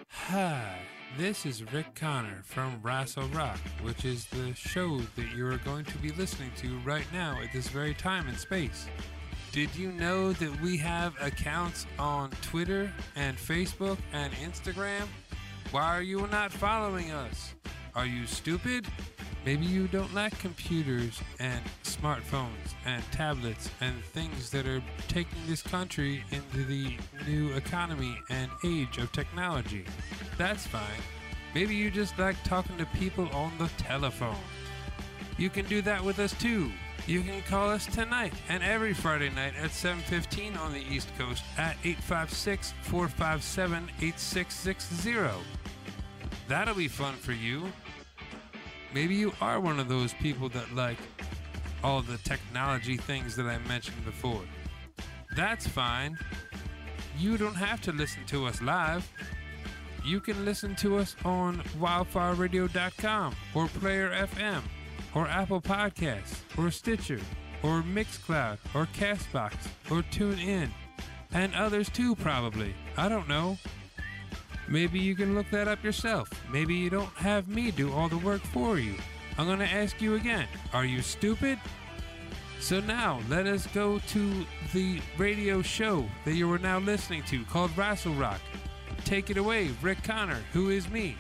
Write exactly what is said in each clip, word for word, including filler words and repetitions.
Hi, this is Rick Connor from Wrestle Rock, which is the show that you are going to be listening to right now at this very time and space. Did you know that we have accounts on Twitter and Facebook and Instagram? Why are you not following us? Are you stupid? Maybe you don't like computers and smartphones and tablets and things that are taking this country into the new economy and age of technology. That's fine. Maybe you just like talking to people on the telephone. You can do that with us too. You can call us tonight and every Friday night at seven fifteen on the East Coast at eight five six, four five seven, eight six six zero. That'll be fun for you. Maybe you are one of those people that like all the technology things that I mentioned before. That's fine. You don't have to listen to us live. You can listen to us on wildfire radio dot com or Player F M or Apple Podcasts or Stitcher or Mixcloud or Castbox or TuneIn and others too probably. I don't know. Maybe you can look that up yourself. Maybe you don't have me do all the work for you. I'm going to ask you again. Are you stupid? So now, let us go to the radio show that you are now listening to called Wrestle Rock. Take it away, Rick Connor, who is me.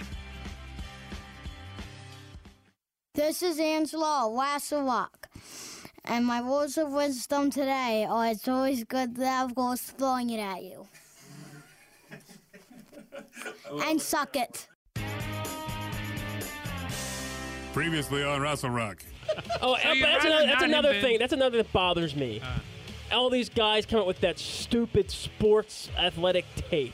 This is Angela, Wrestle Rock. And my words of wisdom today are it's always good to have goals throwing it at you. And suck it. Previously on Wrestle Rock. Oh, So but you'd that's rather another, that's not another invent- thing. That's another that bothers me. Uh. All these guys come up with that stupid sports athletic tape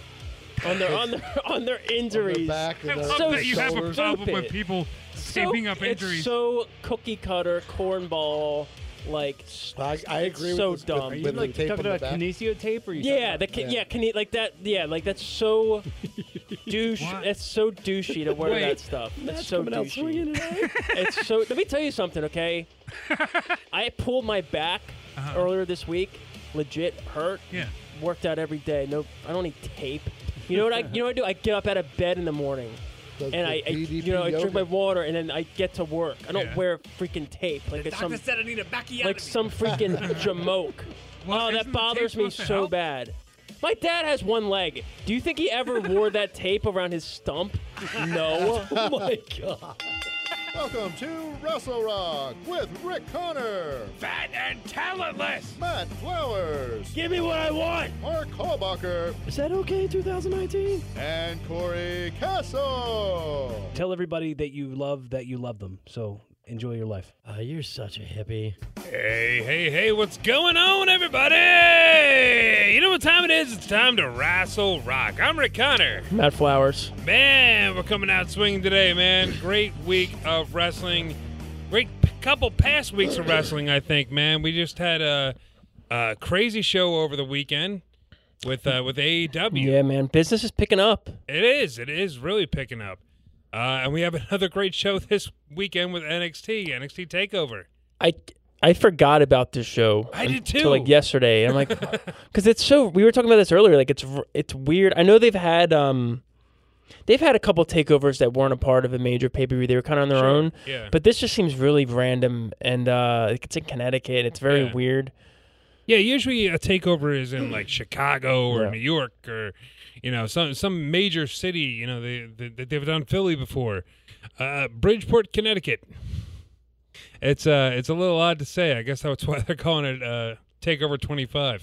on their on their on their injuries. back I and love So that you have a stupid. problem with people taping up So- injuries. It's so cookie cutter, cornball, like. I, I It's agree so with this, dumb. with- Are Are you with the like tape talking on the about back. kinesio tape? Or are you Yeah, the talking ca- Yeah. yeah, can you, like that? Yeah, like that's so douche. What? That's so douchey to wear Wait. that stuff. That's Matt's so coming out douchey. swinging today. It's so. Let me tell you something, okay? I pulled my back Uh-huh. earlier this week. Legit hurt. Yeah. Worked out every day. No, I don't need tape. You know what I? You know what I do? I get up out of bed in the morning The- and the I, I D D P you know, I drink yoga. my water and then I get to work. I don't Yeah. wear freaking tape like it's some said I need a backiotomy. like some freaking jamoke. Well, oh, isn't that the bothers tape me supposed to so help? bad. My dad has one leg. Do you think he ever wore that tape around his stump? No. Oh my god. Welcome to Wrestle Rock with Rick Connor, Fat and talentless. Matt Flowers, Give me what I want. Mark Hallbacher, Is that okay, twenty nineteen? and Corey Castle. Tell everybody that you love that you love them. So enjoy your life. Uh, you're such a hippie. Hey, hey, hey, what's going on, everybody? You know what time it is? It's time to Wrestle Rock. I'm Rick Connor. Matt Flowers. Man, we're coming out swinging today, man. Great week of wrestling. Great p- couple past weeks of wrestling, I think, man. We just had a, a crazy show over the weekend with uh, with A E W. Yeah, man. Business is picking up. It is. It is really picking up. Uh, and we have another great show this weekend with N X T, N X T TakeOver. I, I forgot about this show. I did until, too. like yesterday. I'm like, because it's so. We were talking about this earlier. Like it's r- it's weird. I know they've had um, they've had a couple takeovers that weren't a part of a major pay per view. They were kind of on their Sure, own. yeah. But this just seems really random, and uh, like, it's in Connecticut. It's very Yeah. weird. Yeah, usually a takeover is in like Chicago or Yeah. New York or you know some some major city. You know they, they they've done Philly before, uh, Bridgeport, Connecticut. It's uh it's a little odd to say. I guess that's why they're calling it uh, Takeover twenty-five.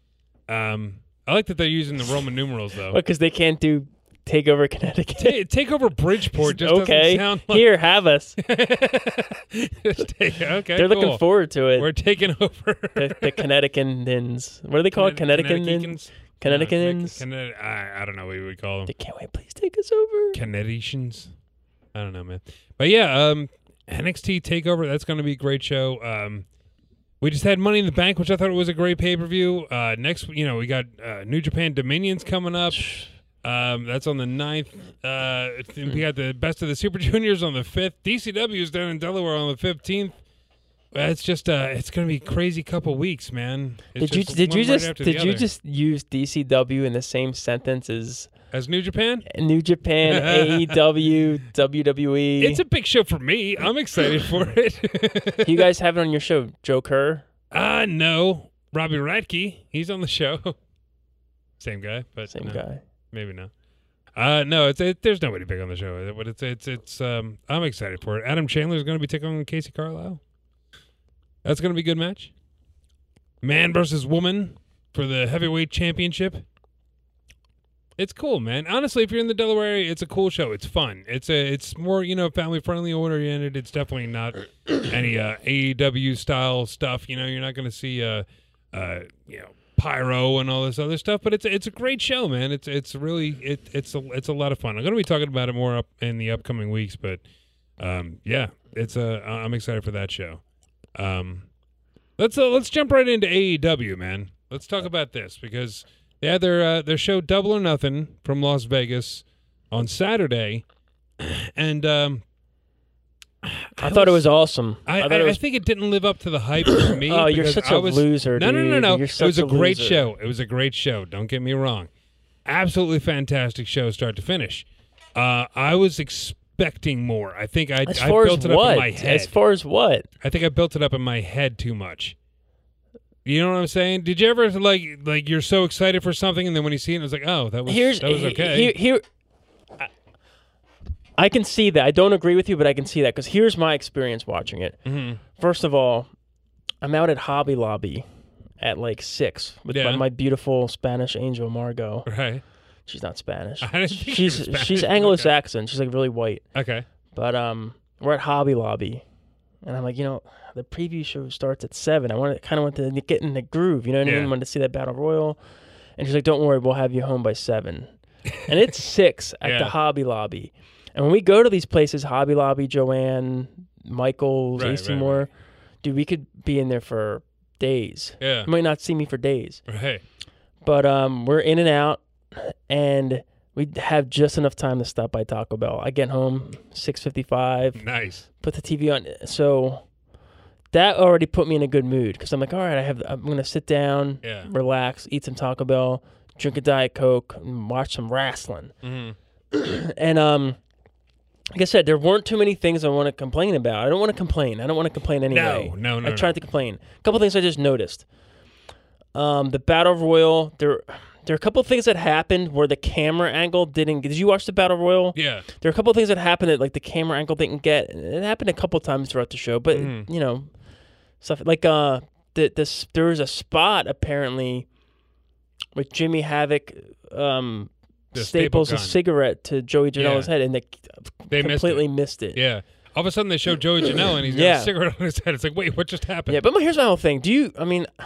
Um, I like that they're using the Roman numerals though. Because they can't do takeover Connecticut. Ta- Takeover Bridgeport just okay, doesn't sound like. here, have us. Just take, okay, They're cool. looking forward to it. We're taking over. the, the Connecticutans. What do they call it? Connecticutans. Connecticutans. No, Conne- I, I don't know what we would call them. They can't wait. Please take us over. Connecticutans. I don't know, man. But yeah, um, N X T TakeOver. That's going to be a great show. Um, we just had Money in the Bank, which I thought was a great pay per view. Uh, next, you know, we got uh, New Japan Dominions coming up. Um, that's on the ninth. Uh, we got the Best of the Super Juniors on the fifth. D C W is down in Delaware on the fifteenth. It's just uh, it's going to be a crazy couple weeks, man. It's Did you just did one you right just after the did you other. just use D C W in the same sentence as As New Japan? New Japan, A E W, W W E. It's a big show for me. I'm excited for it. You guys have it on your show, Joe Kerr? Uh, no. Robbie Radke. He's on the show. Same guy, but Same no, guy. Maybe no. Uh, no, it's it, there's nobody big on the show, but it's it's it's. Um, I'm excited for it. Adam Chandler is going to be taking on Casey Carlisle. That's going to be a good match. Man versus woman for the heavyweight championship. It's cool, man. Honestly, if you're in the Delaware area, it's a cool show. It's fun. It's a it's more you know family friendly oriented. It's definitely not any uh, A E W style stuff. You know, you're not going to see uh, uh, you know. pyro and all this other stuff, but it's it's a great show, man. It's it's really it it's a it's a lot of fun. I'm going to be talking about it more up in the upcoming weeks, but um, yeah, it's a I'm excited for that show. Um, let's uh, let's jump right into A E W, man. Let's talk about this because they had their uh, their show Double or Nothing from Las Vegas on Saturday, and um, I, I thought was, it was awesome. I, I, I, it was... I think it didn't live up to the hype for me. Oh, you're such a was, loser, no, dude. No, no, no, no. You're It was a, a great loser. show. It was a great show. Don't get me wrong. Absolutely fantastic show, start to finish. Uh, I was expecting more. I think I, as I far built as it up what? in my head. As far as what? I think I built it up in my head too much. You know what I'm saying? Did you ever like like you're so excited for something and then when you see it, it's like, oh, that was Here's, that was okay. Here, here, I, I can see that. I don't agree with you, but I can see that because here's my experience watching it. Mm-hmm. First of all, I'm out at Hobby Lobby at like six with Yeah. my, my beautiful Spanish angel Margot. Right. She's not Spanish. I didn't think she's she was Spanish. she's Anglo-Saxon. She's like really white. Okay. But um, we're at Hobby Lobby, and I'm like, you know, the preview show starts at seven. I want to kind of want to get in the groove. You know what I Yeah. mean? I wanted to see that battle royal. And she's like, don't worry, we'll have you home by seven. And it's six at Yeah. the Hobby Lobby. And when we go to these places, Hobby Lobby, Joanne, Michael's, Right, A C Moore, right, right. dude, we could be in there for days. Yeah. You might not see me for days. Right. But um, we're in and out, and we have just enough time to stop by Taco Bell. I get home six fifty-five, Nice. put the T V on. So that already put me in a good mood because I'm like, all right, I have. I'm gonna sit down, Yeah. relax, eat some Taco Bell, drink a Diet Coke, and watch some wrestling. Mm-hmm. And um, like I said, there weren't too many things I want to complain about. I don't want to complain. I don't want to complain anyway. No, no, no. I no. tried to complain. A couple things I just noticed. Um, the Battle Royal, there, there are a couple things that happened where the camera angle didn't. Did you watch the Battle Royal? Yeah. There are a couple of things that happened that like the camera angle didn't get. It happened a couple times throughout the show, but Mhm. you know, stuff like uh, the this there was a spot apparently with Jimmy Havoc um The staple staples a gun. cigarette to Joey Janela's Yeah. head, and they, They missed completely it. missed it. Yeah. All of a sudden they show Joey Janela and he's got Yeah. a cigarette on his head. It's like, wait, what just happened? Yeah, but my, here's my whole thing. Do you? I mean.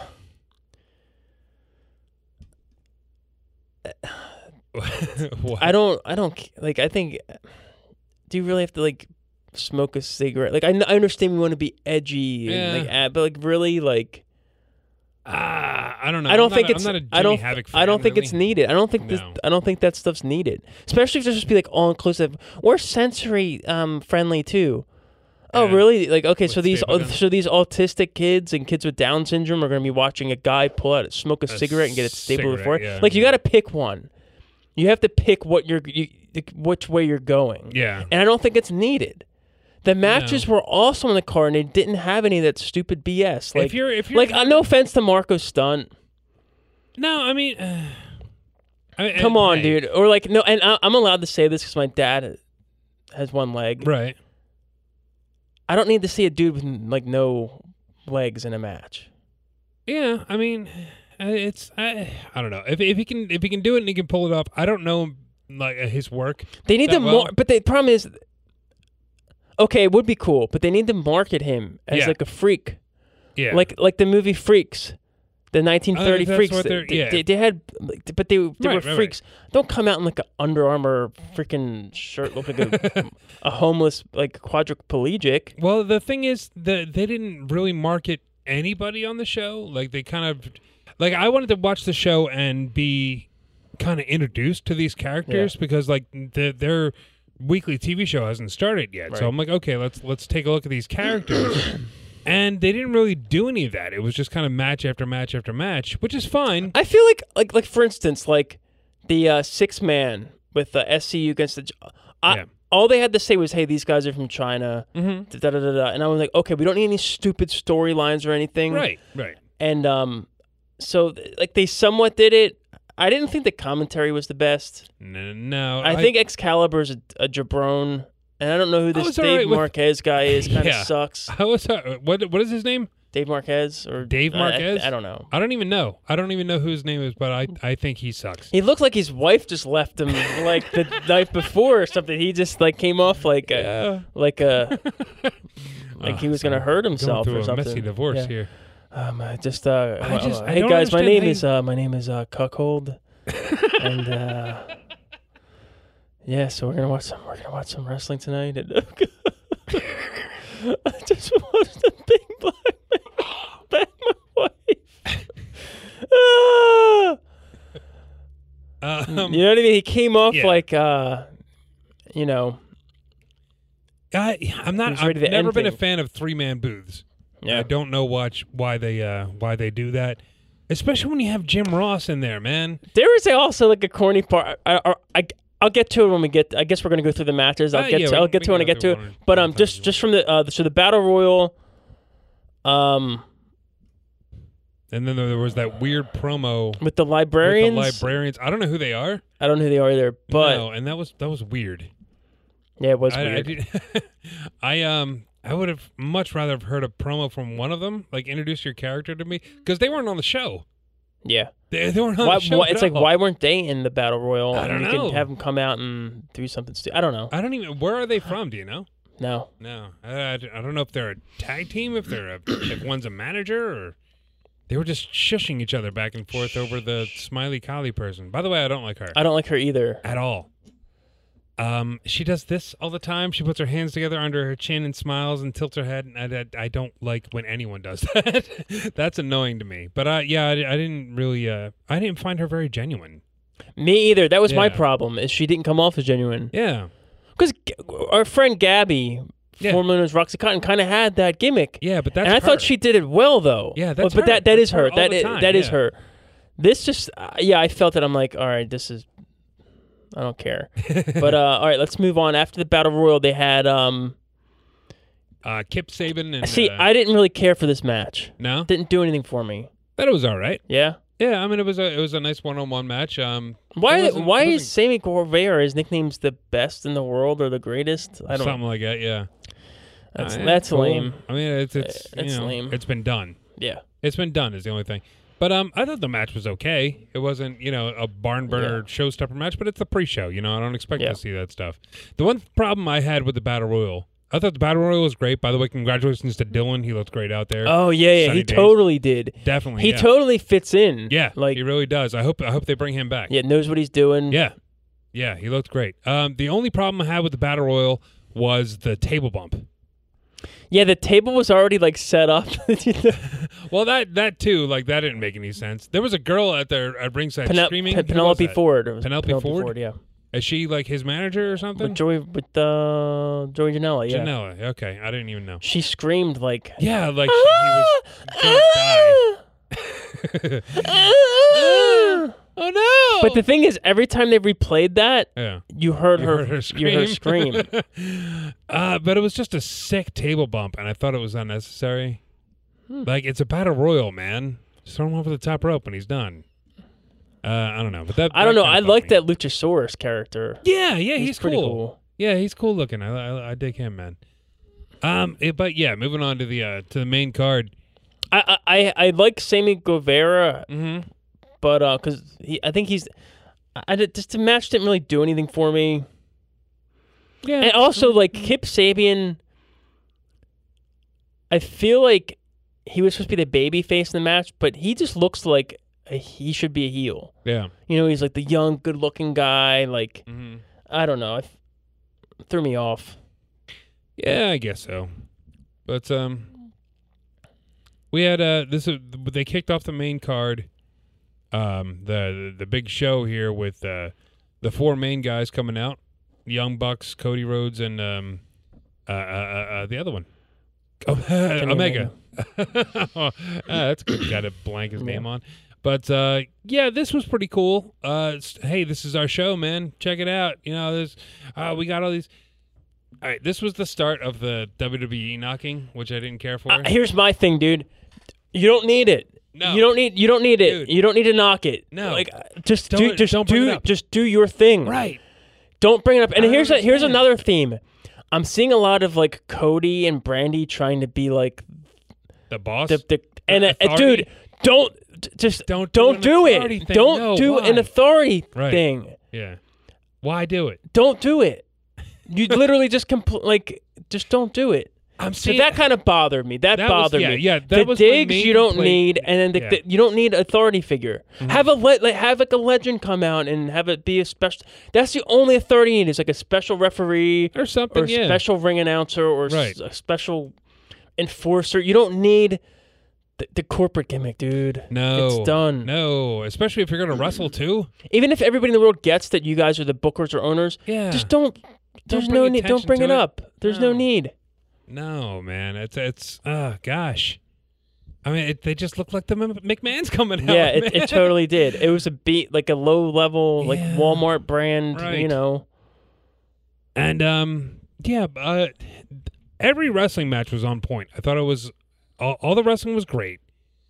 What? I don't. I don't like. I think. Do you really have to like smoke a cigarette? Like I, I understand we want to be edgy, and, Yeah. like, uh, but like really, like Ah, I don't know. I don't I'm think not a, it's. I'm not a Jimmy I don't. Havoc fan, I don't think really. it's needed. I don't think this. No. I don't think that stuff's needed, especially if there's just be like all inclusive or sensory um friendly too. Oh Yeah. really? Like okay, so With these staple guns. so these autistic kids and kids with Down syndrome are going to be watching a guy pull out, smoke a, A cigarette and get it stapled cigarette, before. it? yeah. Like you got to pick one. You have to pick what you're, you, which way you're going. Yeah. And I don't think it's needed. The matches No. were also on the card, and they didn't have any of that stupid B S. Like, if you're, if you're, like uh, no offense to Marco Stunt. no, I mean, uh, I, Come I- on, hey, dude. Or like, no, and I, I'm allowed to say this because my dad has one leg. Right. I don't need to see a dude with like no legs in a match. Yeah, I mean, uh, it's I, I don't know if if he can if he can do it and he can pull it off. I don't know like uh, his work. They need That to well? more, but the problem is, okay, it would be cool, but they need to market him as Yeah. like a freak. Yeah. Like like the movie Freaks, the nineteen thirty that's Freaks. what They, they're- yeah. they, they had, like, but they they Right, were right, right. freaks. Don't come out in like an Under Armour freaking shirt, look like a, a homeless like quadriplegic. Well, the thing is that they didn't really market anybody on the show. Like they kind of like I wanted to watch the show and be kind of introduced to these characters because like the, their weekly T V show hasn't started yet. Right. So I'm like, okay, let's let's take a look at these characters. And they didn't really do any of that. It was just kind of match after match after match, which is fine. I feel like like like for instance, like the uh, six man with uh, S C U against the. I, Yeah. All they had to say was, "Hey, these guys are from China." Mm-hmm. Da, da, da, da. And I was like, "Okay, we don't need any stupid storylines or anything." Right, right. And um, so like they somewhat did it. I didn't think the commentary was the best. No, no I, think Excalibur's a, a jabron, and I don't know who I this was Dave alright with- Marquez guy is. Kind of Yeah. sucks. I was, uh, what what is his name? Dave Marquez or Dave I- Marquez? I, I don't know. I don't even know. I don't even know who his name is, but I I think he sucks. He looked like his wife just left him like the night before or something. He just like came off like a, Yeah. like a like Oh, he was gonna sorry. hurt Going himself through or a something. messy divorce Yeah. here. Um, I just uh, I just- I hey don't guys, my understand name how is uh, my name is uh, Cuckold, and uh, yeah, so we're gonna watch some we're gonna watch some wrestling tonight. And, I just watched a big black man bang my wife. Ah! Um, You know what I mean? He came off yeah. like, uh, you know, I, I'm He not. was I've ready to never end been a things. fan of three man booths. yeah. I don't know watch why they uh why they do that, especially when you have Jim Ross in there, man. There is also like a corny part. I, I, I, I'll get to it when we get. I guess we're gonna go through the matches. I'll Uh, get yeah, to. we- I'll we get to can it when I go get through to it. one But one um, time just if you just from the uh, so the battle royal. Um, And then there was that weird promo with the with librarians. the librarians. I don't know who they are. I don't know who they are either, but no, and that was that was weird. yeah, it was I, I, weird. did, I um I would have much rather have heard a promo from one of them, like introduce your character to me, because they weren't on the show. yeah. They, they weren't on Why, the show. why, at it's like all. why weren't they in the battle royal? I don't and you know. could have them come out and do something stupid. I don't know. I don't even. Where are they from? Do you know? No. No, I, I, I don't know if they're a tag team, if they're a, if one's a manager, or they were just shushing each other back and forth over the Smiley Collie person. By the way, I don't like her I don't like her either. at all. Um, she does this all the time. She puts her hands together under her chin and smiles and tilts her head. And I, I, I don't like when anyone does that. That's annoying to me. But uh, yeah, I, I didn't really. Uh, I didn't find her very genuine. Me either. That was my Yeah. problem. Is she didn't come off as genuine. Yeah, Because our friend Gabby, Yeah. formerly known as Roxy Cotton, kind of had that gimmick. yeah, but that's. and I her. thought she did it well, though. Yeah, that's But her. that that That's is her. her all That the is, time, that is yeah. her. This just, uh, yeah, I felt it. I'm like, all right, this is, I don't care. But uh, all right, let's move on. After the battle royal, they had. Um, uh, Kip Saban and. see, uh, I didn't really care for this match. no, Didn't do anything for me. that was all right. Yeah. Yeah, I mean it was a it was a nice one on one match. Um, Why? it wasn't- Why it is wasn't Sammy Guevara? His nickname's the best in the world or the greatest? I don't. something like that? Yeah, That's Uh, that's cool. lame. I mean it's it's Uh, it's you know, lame. It's been done. Yeah. It's been done is the only thing. But um, I thought the match was okay. It wasn't you know a barn burner showstopper match, but it's the pre-show. You know I don't expect Yeah. to see that stuff. The one problem I had with the battle royal, I thought the battle royal was great. By the way, congratulations to Dylan. He looked great out there. Oh yeah, yeah. Sunny He days. totally did. Definitely. He yeah. totally fits in. Yeah, Like he really does. I hope I hope they bring him back. yeah, knows what he's doing. Yeah. Yeah, he looked great. Um, the only problem I had with the battle royal was the table bump. Yeah, the table was already like set up. Well, that that too, like that didn't make any sense. There was a girl at their at ringside Penel- screaming. Pe- Who was Penelope that? Ford. It was Penelope Ford? Yeah. Is she like his manager or something? With Joey with uh, Joey Janela. Yeah. Janela. Okay, I didn't even know. She screamed like. Yeah, like she, he was gonna die. Ah! Oh no! But the thing is, every time they replayed that, yeah, you heard you her. heard her You heard her scream. scream. uh, but it was just a sick table bump, and I thought it was unnecessary. Hmm. Like it's a battle royal, man. Just throw him over the top rope and he's done. Uh, I don't know, but that I don't that know. kinda I bugged like me. that Luchasaurus character. Yeah, yeah, he's, pretty cool. cool. Yeah, he's cool looking. I, I, I dig him, man. Um, it- but yeah, moving on to the uh, to the main card. I I I, I like Sammy Guevara, Mm-hmm. but uh, because he, I think he's, I, I did- just the match didn't really do anything for me. Yeah, And also, like, Kip Sabian, I feel like he was supposed to be the baby face in the match, but he just looks like a, he should be a heel. yeah. You know, he's like the young, good-looking guy. Like, Mm-hmm. I don't know. It threw me off. Yeah, I guess so. But um, we had uh, this. Uh, they kicked off the main card. Um, the the big show here with uh, the four main guys coming out: Young Bucks, Cody Rhodes, and um, uh, uh, uh, uh the other one, oh, Omega. Omega. uh, that's good. Got to blank his Yeah. name on. But But uh, yeah, this was pretty cool. Uh, it's- hey, this is our show, man. Check it out. You know, there's uh, we got all these. All right, this was the start of the W W E knocking, which I didn't care for. Uh, here's my thing, dude. You don't need it. No. You don't need. You don't need it. Dude. You don't need to knock it. No. Like, uh, just Don't- do. Just don't bring do. it up. Just do your thing. right. Don't bring it up. And I here's a, here's understand. another theme. I'm seeing a lot of like Cody and Brandy trying to be like The boss. the, the and uh, authority? dude, don't d- just Don't do don't an do authority it. thing. Don't No, do why? an authority Right. thing. yeah. Why do it? Don't do it. You literally just compl- like just don't do it. I'm So that kind of bothered me. That, That was- bothered yeah, me. yeah, that the was my digs main you don't complaint. need, and then the, Yeah. Mm-hmm. the, you don't need authority figure. Have a le- like have like a legend come out and have it be a special. That's the only authority you need is like a special referee or something. or a yeah. special ring announcer or s- Right. a special enforcer. You don't need the, the corporate gimmick, dude. No, it's done. No, especially if you're gonna wrestle too. Even if everybody in the world gets that you guys are the bookers or owners, Yeah. just don't. There's bring no need. Don't attention bring to it it. up. There's no No. need. No, man. It's it's. Uh, gosh. I mean, it, they just look like the M- McMahon's coming out. Yeah, it, man. it totally did. It was a beat, like a low level, like Yeah. Walmart brand, Right. you know. And um, yeah. Uh, every wrestling match was on point. I thought it was all, all the wrestling was great.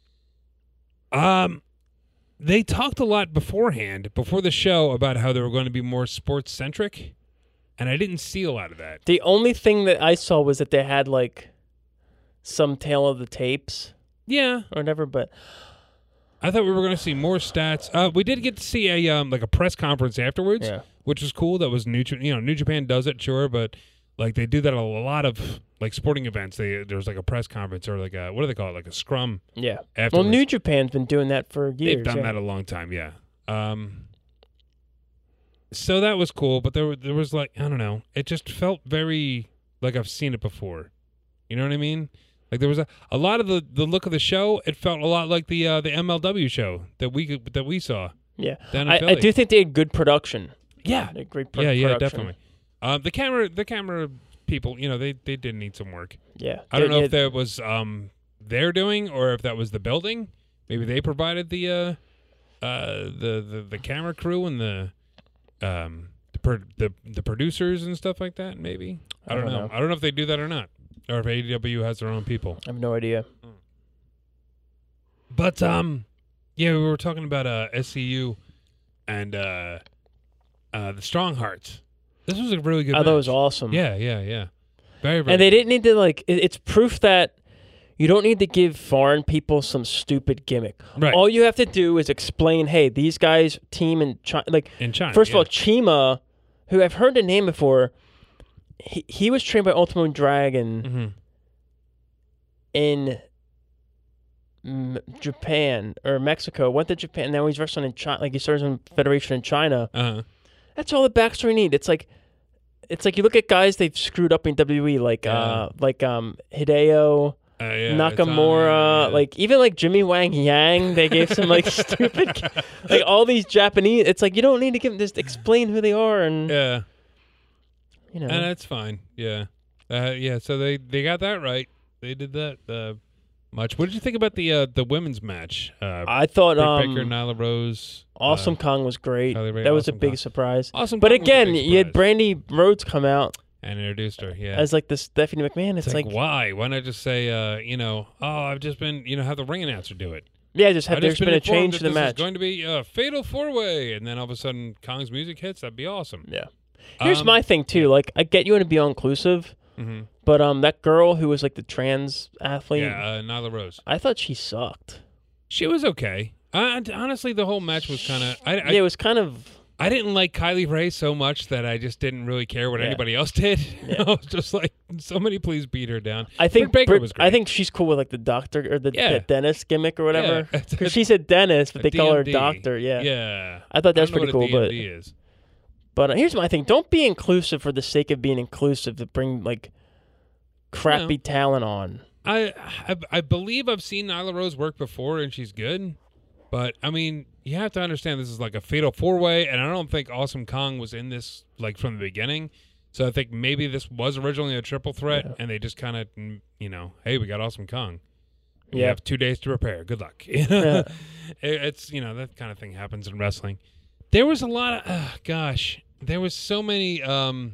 Um, they talked a lot beforehand, before the show, about how they were going to be more sports centric, and I didn't see a lot of that. The only thing that I saw was that they had like some tail of the tapes Yeah, or whatever, but I thought we were going to see more stats. Uh, we did get to see a um like a press conference afterwards, Yeah. which was cool. That was New, J- you know, New Japan does it, sure, but like they do that at a lot of like sporting events. They there's like a press conference or like a what do they call it, like a scrum. yeah. Afterwards. Well, New Japan's been doing that for years. They've done yeah. that a long time, yeah. Um, so that was cool, but there were, there was like I don't know, it just felt very like I've seen it before. You know what I mean? Like there was a, a lot of the, the look of the show. It felt a lot like the uh, the M L W show that we that we saw. Yeah, down in I, I Philly. do think they had good production. Yeah, They had great pro- yeah, yeah, production. definitely. Um, the camera the camera people, you know, they they did need some work. Yeah, I don't They- know if they- that was um their doing or if that was the building. Maybe they provided the uh, uh, the, the the camera crew and the um the pro- the, the producers and stuff like that. Maybe I, I don't, don't know. know. I don't know if they do that or not, or if A E W has their own people. I have no idea. But um, yeah, we were talking about uh S C U and uh, uh the Strong Hearts. This was a really good. I thought it was match. awesome. Yeah, yeah, yeah. Very, very. And they didn't need to like. It, it's proof that you don't need to give foreign people some stupid gimmick. Right. All you have to do is explain, hey, these guys team in China. Like, in China. first yeah. of all, Chima, who I've heard the name before, he he was trained by Ultimo Dragon Mhm. in M- Japan or Mexico. Went to Japan. Now he's wrestling in China. Like he started in Federation in China. Uh-huh. That's all the backstory you need. It's like, it's like you look at guys they've screwed up in W W E, like Yeah. uh, like um Hideo. Uh, yeah, it's on Nakamura, there, yeah. like even like Jimmy Wang Yang, they gave some like stupid, like all these Japanese. It's like you don't need to give them just explain who they are, and yeah, you know. and that's fine. Yeah, uh, yeah. So they, they got that right. They did that uh, much. What did you think about the uh, the women's match? Uh, I thought Britt um, Baker, Nyla Rose, Awesome uh, Kong was great. Kylie Rae, That was Awesome a big Kong. surprise. Awesome. But Kong was a again, big you had surprise. Brandy Rhodes come out and introduced her. Yeah, as like the Stephanie McMahon. It's, it's like, like, why? Why not just say, uh, you know, oh, I've just been, you know, have the ring announcer do it. yeah, just have I've there's just been a informed change that to the this match. Is going to be a fatal four way, and then all of a sudden Kong's music hits. That'd be awesome. Yeah. Here's Um, my thing too. Like I get you want to be all inclusive, Mhm. but um, that girl who was like the trans athlete, Yeah, uh, Nyla Rose. I thought she sucked. She was okay. Uh, honestly, the whole match was kind of. I, I, yeah, it was kind of. I didn't like Kylie Rae so much that I just didn't really care what Yeah. anybody else did. Yeah. I was just like, somebody please beat her down. I think Britt Baker Britt- was great. I think she's cool with like the doctor or the, Yeah. the dentist gimmick or whatever. Yeah. Because she's a dentist, but A they call her D M D. doctor. Yeah. Yeah. I thought that's I don't pretty know cool. what a But D M D is. but uh, here's my thing: don't be inclusive for the sake of being inclusive to bring like crappy No. talent on. I, I I believe I've seen Nyla Rose work before, and she's good. But I mean, you have to understand this is like a fatal four way, and I don't think Awesome Kong was in this like from the beginning. So I think maybe this was originally a triple threat, Yeah. and they just kind of, you know, hey, we got Awesome Kong. You Yeah. have two days to prepare. Good luck. Yeah. It- it's, you know, that kind of thing happens in wrestling. There was a lot of, uh, gosh, there was so many, um,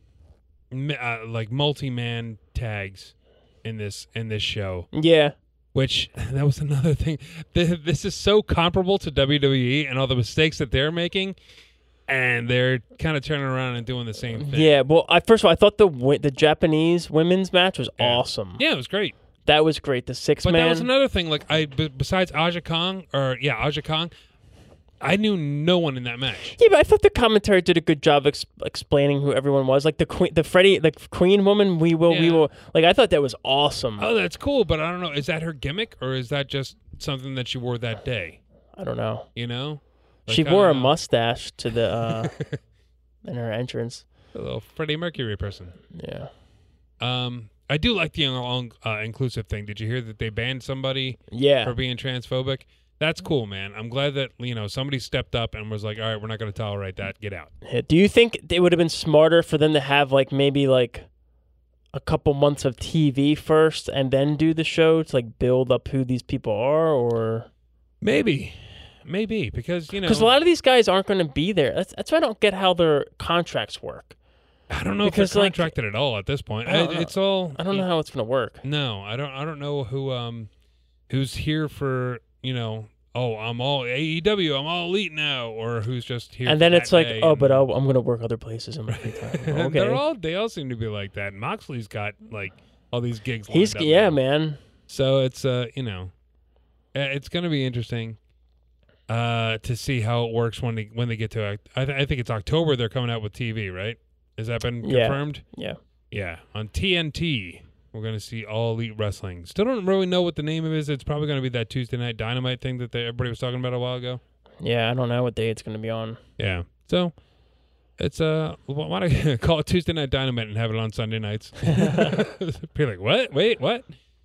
m- uh, like multi-man tags in this in this show, Yeah. which that was another thing. Th- This is so comparable to W W E and all the mistakes that they're making, and they're kind of turning around and doing the same thing. Yeah. Well, I first of all, I thought the wi- the Japanese women's match was Yeah. awesome. Yeah, it was great. That was great. The six But man. that was another thing. Like I, b- besides Aja Kong, or yeah, Aja Kong, I knew no one in that match. Yeah, but I thought the commentary did a good job ex- explaining who everyone was. Like the queen, the Freddie, the Queen woman. We will, we Yeah. will. Like I thought that was awesome. Oh, that's cool, but I don't know. Is that her gimmick, or is that just something that she wore that day? I don't know. You know, Like, she I wore a don't know. mustache to the uh, in her entrance. A little Freddie Mercury person. Yeah. Um, I do like the all uh, inclusive thing. Did you hear that they banned somebody Yeah. for being transphobic? That's cool, man. I'm glad that you know somebody stepped up and was like, "All right, we're not going to tolerate that. Get out." Yeah. Do you think it would have been smarter for them to have like maybe like a couple months of T V first and then do the show to like build up who these people are, or Maybe, maybe because you know because a lot of these guys aren't going to be there. That's that's why I don't get how their contracts work. I don't know because, if they're like- contracted at all at this point. I don't I- know. it's all I don't know how it's going to work. No, I don't. I don't know who um who's here for you know. Oh, I'm all A E W. I'm all elite now, or who's just here. And for then that it's like, day oh, and- but I'll, I'm going to work other places in my free time. And Okay. they're all they all seem to be like that. Moxley's got like all these gigs. He's lined up yeah, now. man. So it's uh you know, uh, it's going to be interesting uh to see how it works when they when they get to. Oct- I th- I think it's October. They're coming out with T V, right? Has that been Yeah. confirmed? Yeah. Yeah, on T N T. We're going to see All Elite Wrestling. Still don't really know what the name of it is. It's probably going to be that Tuesday Night Dynamite thing that they, everybody was talking about a while ago. Yeah, I don't know what day it's going to be on. Yeah. So it's uh, why don't I call it Tuesday Night Dynamite and have it on Sunday nights? Be like, what? Wait, what?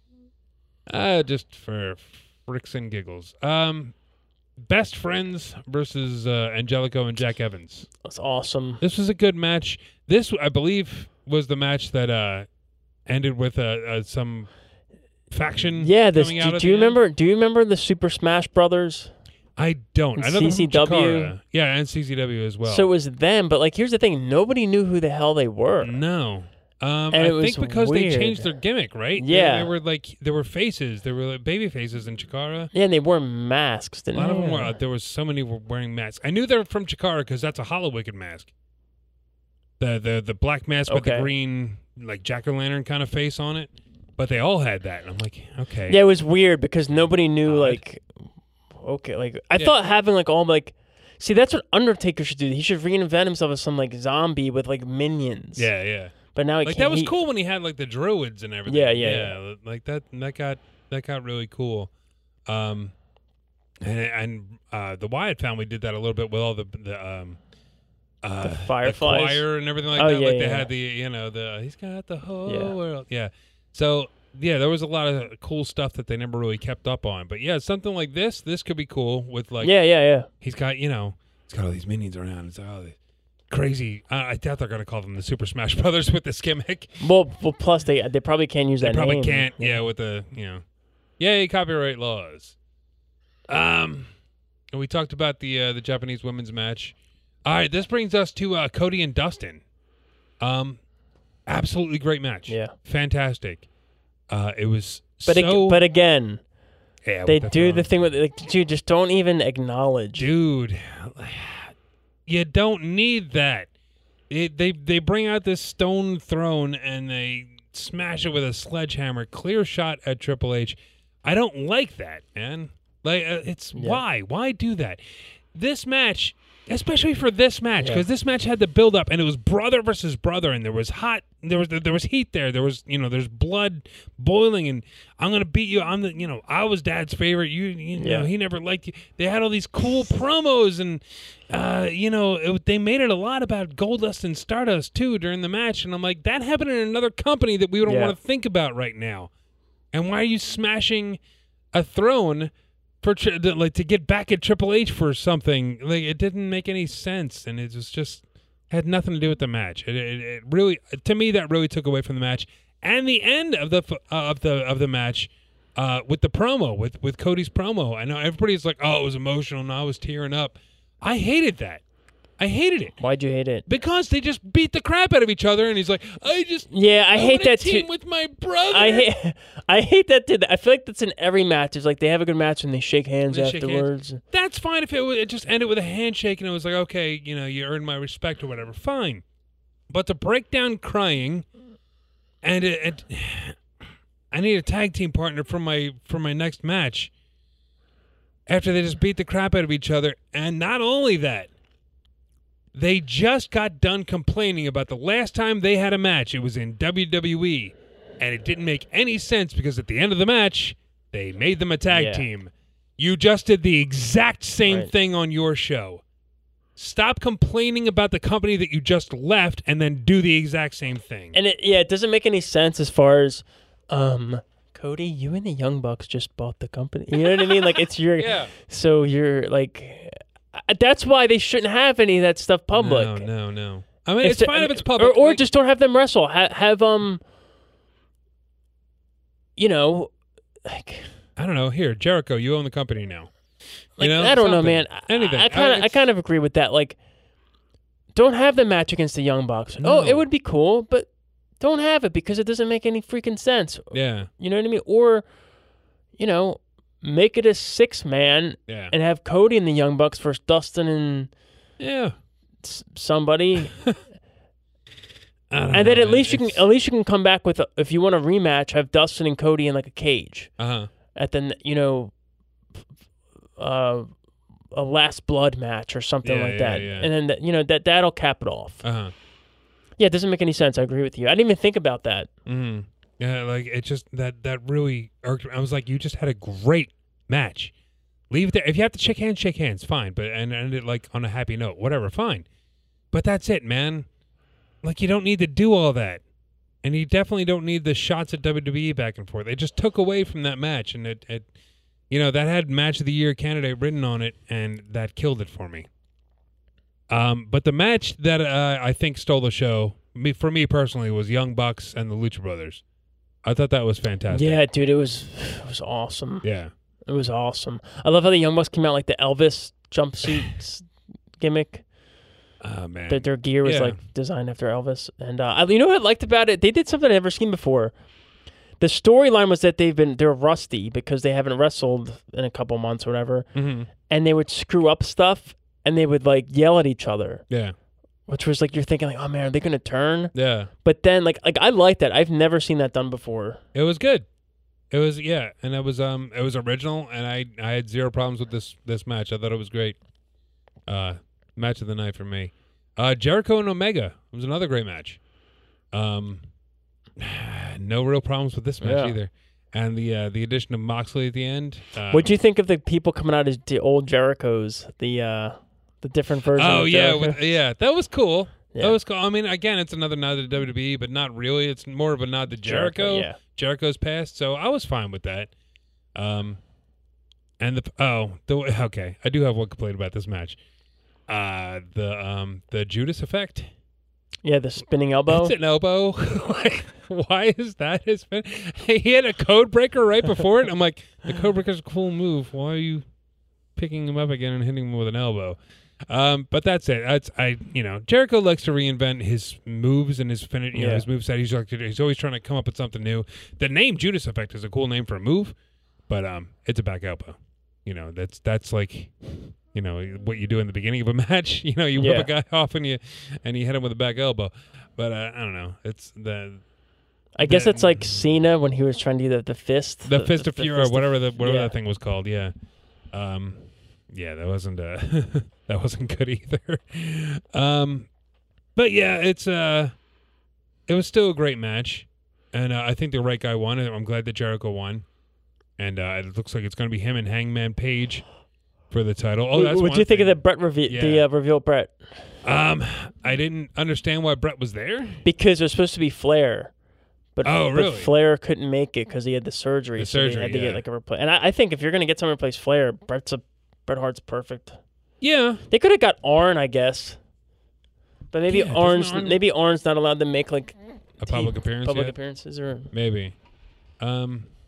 Uh, just for fricks and giggles. Um, Best Friends versus uh, Angelico and Jack Evans. That's awesome. This was a good match. This, I believe, was the match that uh, ended with uh, uh, some faction. Yeah, this. coming out Do, at do you the end. remember? Do you remember the Super Smash Brothers? I don't. And I know they're from C C W. Chikara. Yeah, and C C W as well. So it was them, but like, here's the thing: nobody knew who the hell they were. no. Um, And I it was think because they weird. changed their gimmick, right? They- Yeah. they, were like they were faces. They were like baby faces in Chikara. Yeah, and they wore masks. A Didn't lot of they? them were. Uh, there was so many were wearing masks. I knew they were from Chikara because that's a Hollow Wicked mask. The the the black mask with the Okay. green like jack o' lantern kind of face on it. But they all had that, and I'm like, okay. Yeah, it was weird because nobody knew. Odd. Like, okay, like I Yeah. thought having like all like, see, that's what Undertaker should do. He should reinvent himself as some like zombie with like minions. Yeah, yeah. But now he Like can't. that was he- cool when he had like the druids and everything. Yeah, yeah, Like that that got that got really cool. Um and, and uh the Wyatt family did that a little bit with all the the um uh The Fireflies? choir and everything like Oh, that. yeah, like they yeah. had the you know, the he's got the whole Yeah. world. Yeah. So yeah, there was a lot of cool stuff that they never really kept up on. But yeah, something like this, this could be cool with like yeah, yeah, yeah. he's got, you know, he's got all these minions around. It's all these crazy. I, I doubt they're going to call them the Super Smash Brothers with this gimmick. Well, well, plus they they probably can't use They that probably name. can't. Yeah, with the you know, yay copyright laws. Um, and we talked about the uh, the Japanese women's match. All right, this brings us to uh, Cody and Dustin. Um, absolutely great match. Yeah. Fantastic. Uh, it was But so. ag- but again, yeah, they with do throne. the thing with like, dude. Just don't even acknowledge. Dude, you don't need that. It, they they bring out this stone throne and they smash it with a sledgehammer. Clear shot at Triple H. I don't like that, man. Like uh, it's Yeah. why why do that? This match, especially for this match, Yeah. because this match had the build up and it was brother versus brother, and there was hot, there was there was heat there. There was you know there's blood boiling, and I'm gonna beat you. I'm the you know I was Dad's favorite. You you Yeah. know he never liked you. They had all these cool promos, and uh, you know it, they made it a lot about Goldust and Stardust too during the match. And I'm like, that happened in another company that we don't Yeah. want to think about right now. And why are you smashing a throne? For tri- to, like to get back at Triple H for something, like it didn't make any sense, and it was just had nothing to do with the match. It, it, it really, to me, that really took away from the match. And the end of the f- uh, of the of the match uh, with the promo, with with Cody's promo. I know everybody's like, "Oh, it was emotional," and I was tearing up. I hated that. I hated it. Why'd you hate it? Because they just beat the crap out of each other, and he's like, "I just yeah, I, I hate wanna that team too. with my brother." I hate, I hate that too. I feel like that's in every match. It's like they have a good match and they shake hands They shake hands. afterwards. That's fine if it, was, it just ended with a handshake and it was like, okay, you know, you earned my respect or whatever. Fine, but to break down crying, and it, it, I need a tag team partner for my for my next match. After they just beat the crap out of each other, and not only that. They just got done complaining about the last time they had a match. It was in W W E, and it didn't make any sense because at the end of the match, they made them a tag Yeah. team. You just did the exact same Right. thing on your show. Stop complaining about the company that you just left and then do the exact same thing. And it, yeah, it doesn't make any sense as far as, um, Cody, you and the Young Bucks just bought the company. You know what I mean? Like it's your, Yeah. so you're like, uh, that's why they shouldn't have any of that stuff public. No, no, no. I mean, If it's the- fine if it's public. Or, or Like- just don't have them wrestle. Ha- have, um, you know, like, I don't know. Here, Jericho, you own the company now. like you know, I don't know, something. man. I- Anything. I kind of, I it's- kind of agree with that. Like, don't have the match against the Young Bucks. No. Oh, it would be cool, but don't have it because it doesn't make any freaking sense. Yeah, You know what I mean? Or, you know, make it a six man yeah, and have Cody and the Young Bucks versus Dustin and yeah. s- somebody, I don't and know, then at man. least you can It's- at least you can come back with a, if you want a rematch, have Dustin and Cody in like a cage Uh-huh. at the n- you know, uh, a last blood match or something Yeah, like yeah, that, yeah. and then that, you know that that'll cap it off. Uh-huh. Yeah, it doesn't make any sense. I agree with you. I didn't even think about that. Mm-hmm. Yeah, like it just that that really irked me. I was like, you just had a great match. Leave it there. If you have to shake hands, shake hands, fine. But and end it like on a happy note, whatever, fine. But that's it, man. Like you don't need to do all that, and you definitely don't need the shots at W W E back and forth. They just took away from that match, and it, it you know, that had match of the year candidate written on it, and that killed it for me. Um, but the match that uh, I think stole the show, me for me personally, was Young Bucks and the Lucha Brothers. I thought that was fantastic. Yeah, dude, it was it was awesome. Yeah. It was awesome. I love how the Young Bucks came out like the Elvis jumpsuits gimmick. Oh, man. Their, their gear was Yeah. like designed after Elvis. And uh, I, you know what I liked about it? They did something I've never seen before. The storyline was that they've been they're rusty because they haven't wrestled in a couple months or whatever, Mm-hmm. and they would screw up stuff and they would like yell at each other, Yeah. which was like you're thinking like, oh man, are they gonna turn? Yeah. But then like like I like that. I've never seen that done before. It was good. It was, yeah. And it was um it was original, and I I had zero problems with this this match. I thought it was great. Uh match of the night for me. Uh Jericho and Omega. It was another great match. Um no real problems with this match Yeah. either. And the uh, the addition of Moxley at the end. Um, What'd you think of the people coming out as the old Jerichos, the uh, the different versions? Oh of yeah, Jericho? with, yeah, that was cool. Yeah. That was cool. I mean, again, it's another nod to W W E, but not really. It's more of a nod to Jericho. yeah. Jericho's past, so I was fine with that. Um, and the oh, the okay, I do have one complaint about this match. Uh, the um, the Judas effect. Yeah, the spinning elbow. It's an elbow. Like, why is that his fin? He had a code breaker right before it. I'm like, the code breaker's a cool move. Why are you picking him up again and hitting him with an elbow? Um, but that's it. That's I. You know, Jericho likes to reinvent his moves and his finish. You know, Yeah. his moveset. He's like he's always trying to come up with something new. The name Judas Effect is a cool name for a move, but um, it's a back elbow. You know, that's that's like, you know, what you do in the beginning of a match. You know, you whip Yeah. a guy off and you and you hit him with a back elbow. But uh, I don't know. It's the I guess the- it's like Cena when he was trying to do the, the fist. the, fist of the fury or fist of- whatever the whatever yeah. that thing was called. Yeah. Um, yeah, that wasn't uh, that wasn't good either. Um, but yeah, it's uh, it was still a great match, and uh, I think the right guy won. And I'm glad that Jericho won, and uh, it looks like it's going to be him and Hangman Page for the title. Oh, that's What'd one you think of thing. the Brett reveal? The Yeah. uh, reveal Brett Um, I didn't understand why Brett was there. because it was supposed to be Flair, but Oh, but really? Flair couldn't make it because he had the surgery. The so they surgery, had to yeah. get like a replace. And I, I think if you're gonna get someone to replace Flair, Brett's a Bret Hart's perfect. Yeah, They could have got Arn, I guess, but maybe Yeah, doesn't Arn's Arn- maybe Arn's not allowed to make like a public appearance. public yet? appearances or Maybe. Um,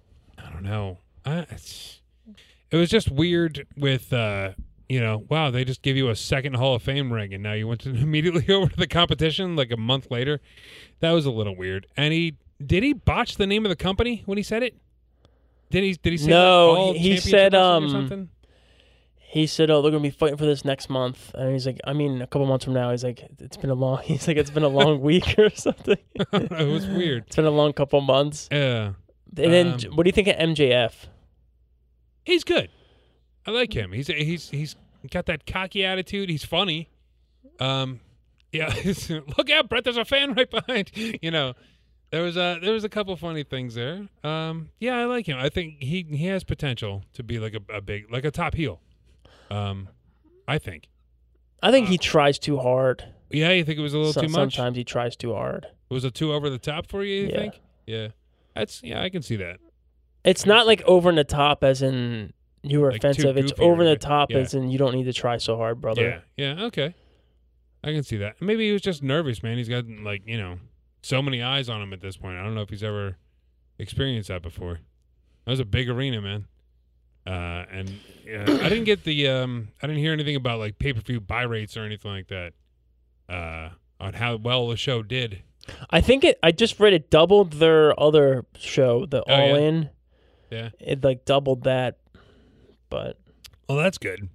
I don't know. I, it's, it was just weird with, uh, you know, wow, they just give you a second Hall of Fame ring, and now you went to immediately over to the competition like a month later. That was a little weird. And he did he botch the name of the company when he said it? Did he? Did he say No, like, all he championship said, wrestling or um, something? He said, "Oh, they're gonna be fighting for this next month," and he's like, "I mean, a couple months from now." He's like, "It's been a long." He's like, "It's been a long week or something." It was weird. It's been a long couple months. Yeah. And then, Um, what do you think of M J F? He's good. I like him. He's he's he's got that cocky attitude. He's funny. Um, yeah. Look out, Brett! There's a fan right behind. You know, there was a there was a couple funny things there. Um, yeah, I like him. I think he he has potential to be like a, a big like a top heel. Um, I think. I think he tries too hard. Yeah, you think it was a little So- too much? Sometimes he tries too hard. Was it too over the top for you? You Yeah. think? Yeah. That's yeah. I can see that. It's not like over the top as in you were Like too offensive. It's goofy or over the anything. top Yeah. as in you don't need to try so hard, brother. Yeah. Yeah. Okay. I can see that. Maybe he was just nervous, man. He's got like you know so many eyes on him at this point. I don't know if he's ever experienced that before. That was a big arena, man. Uh, and yeah, I didn't get the um, I didn't hear anything about like pay per view buy rates or anything like that. Uh, on how well the show did. I think it. I just read it doubled their other show, the Oh, All yeah? In. Yeah. It like doubled that, but Well, that's good.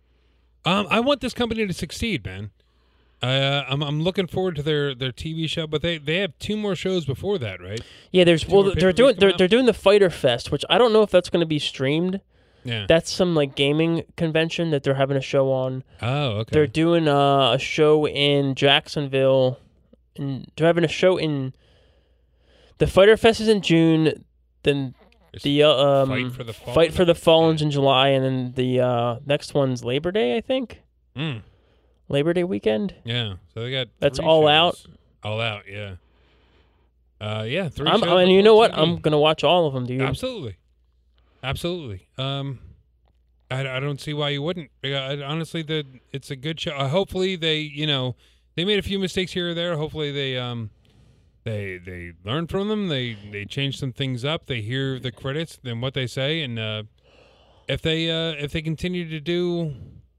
Um, I want this company to succeed, man. Uh, I'm I'm looking forward to their, their T V show, but they, they have two more shows before that, right? yeah, there's Two well, more they're pay-per-views doing they're coming they're up? doing the Fighter Fest, which I don't know if that's going to be streamed. Yeah. That's some like gaming convention that they're having a show on. Oh, okay. They're doing uh, a show in Jacksonville, and they're having a show in. The Fighter Fest is in June. Then There's the uh, um, Fight for the Fallen? Fight for the Fallen's Yeah. in July, and then the uh, next one's Labor Day, I think. Mm, Labor Day weekend. yeah. So they got. That's three all shows. out? All out. Yeah. Uh, yeah. Three. I'm, shows and you before know what? T V. I'm gonna watch all of them, dude. Absolutely. Absolutely. Um, I, I don't see why you wouldn't. I, I, honestly, the it's a good show. Uh, hopefully, they you know they made a few mistakes here or there. Hopefully, they um they they learn from them. They they change some things up. They hear the critics and what they say, and uh, if they uh, if they continue to do.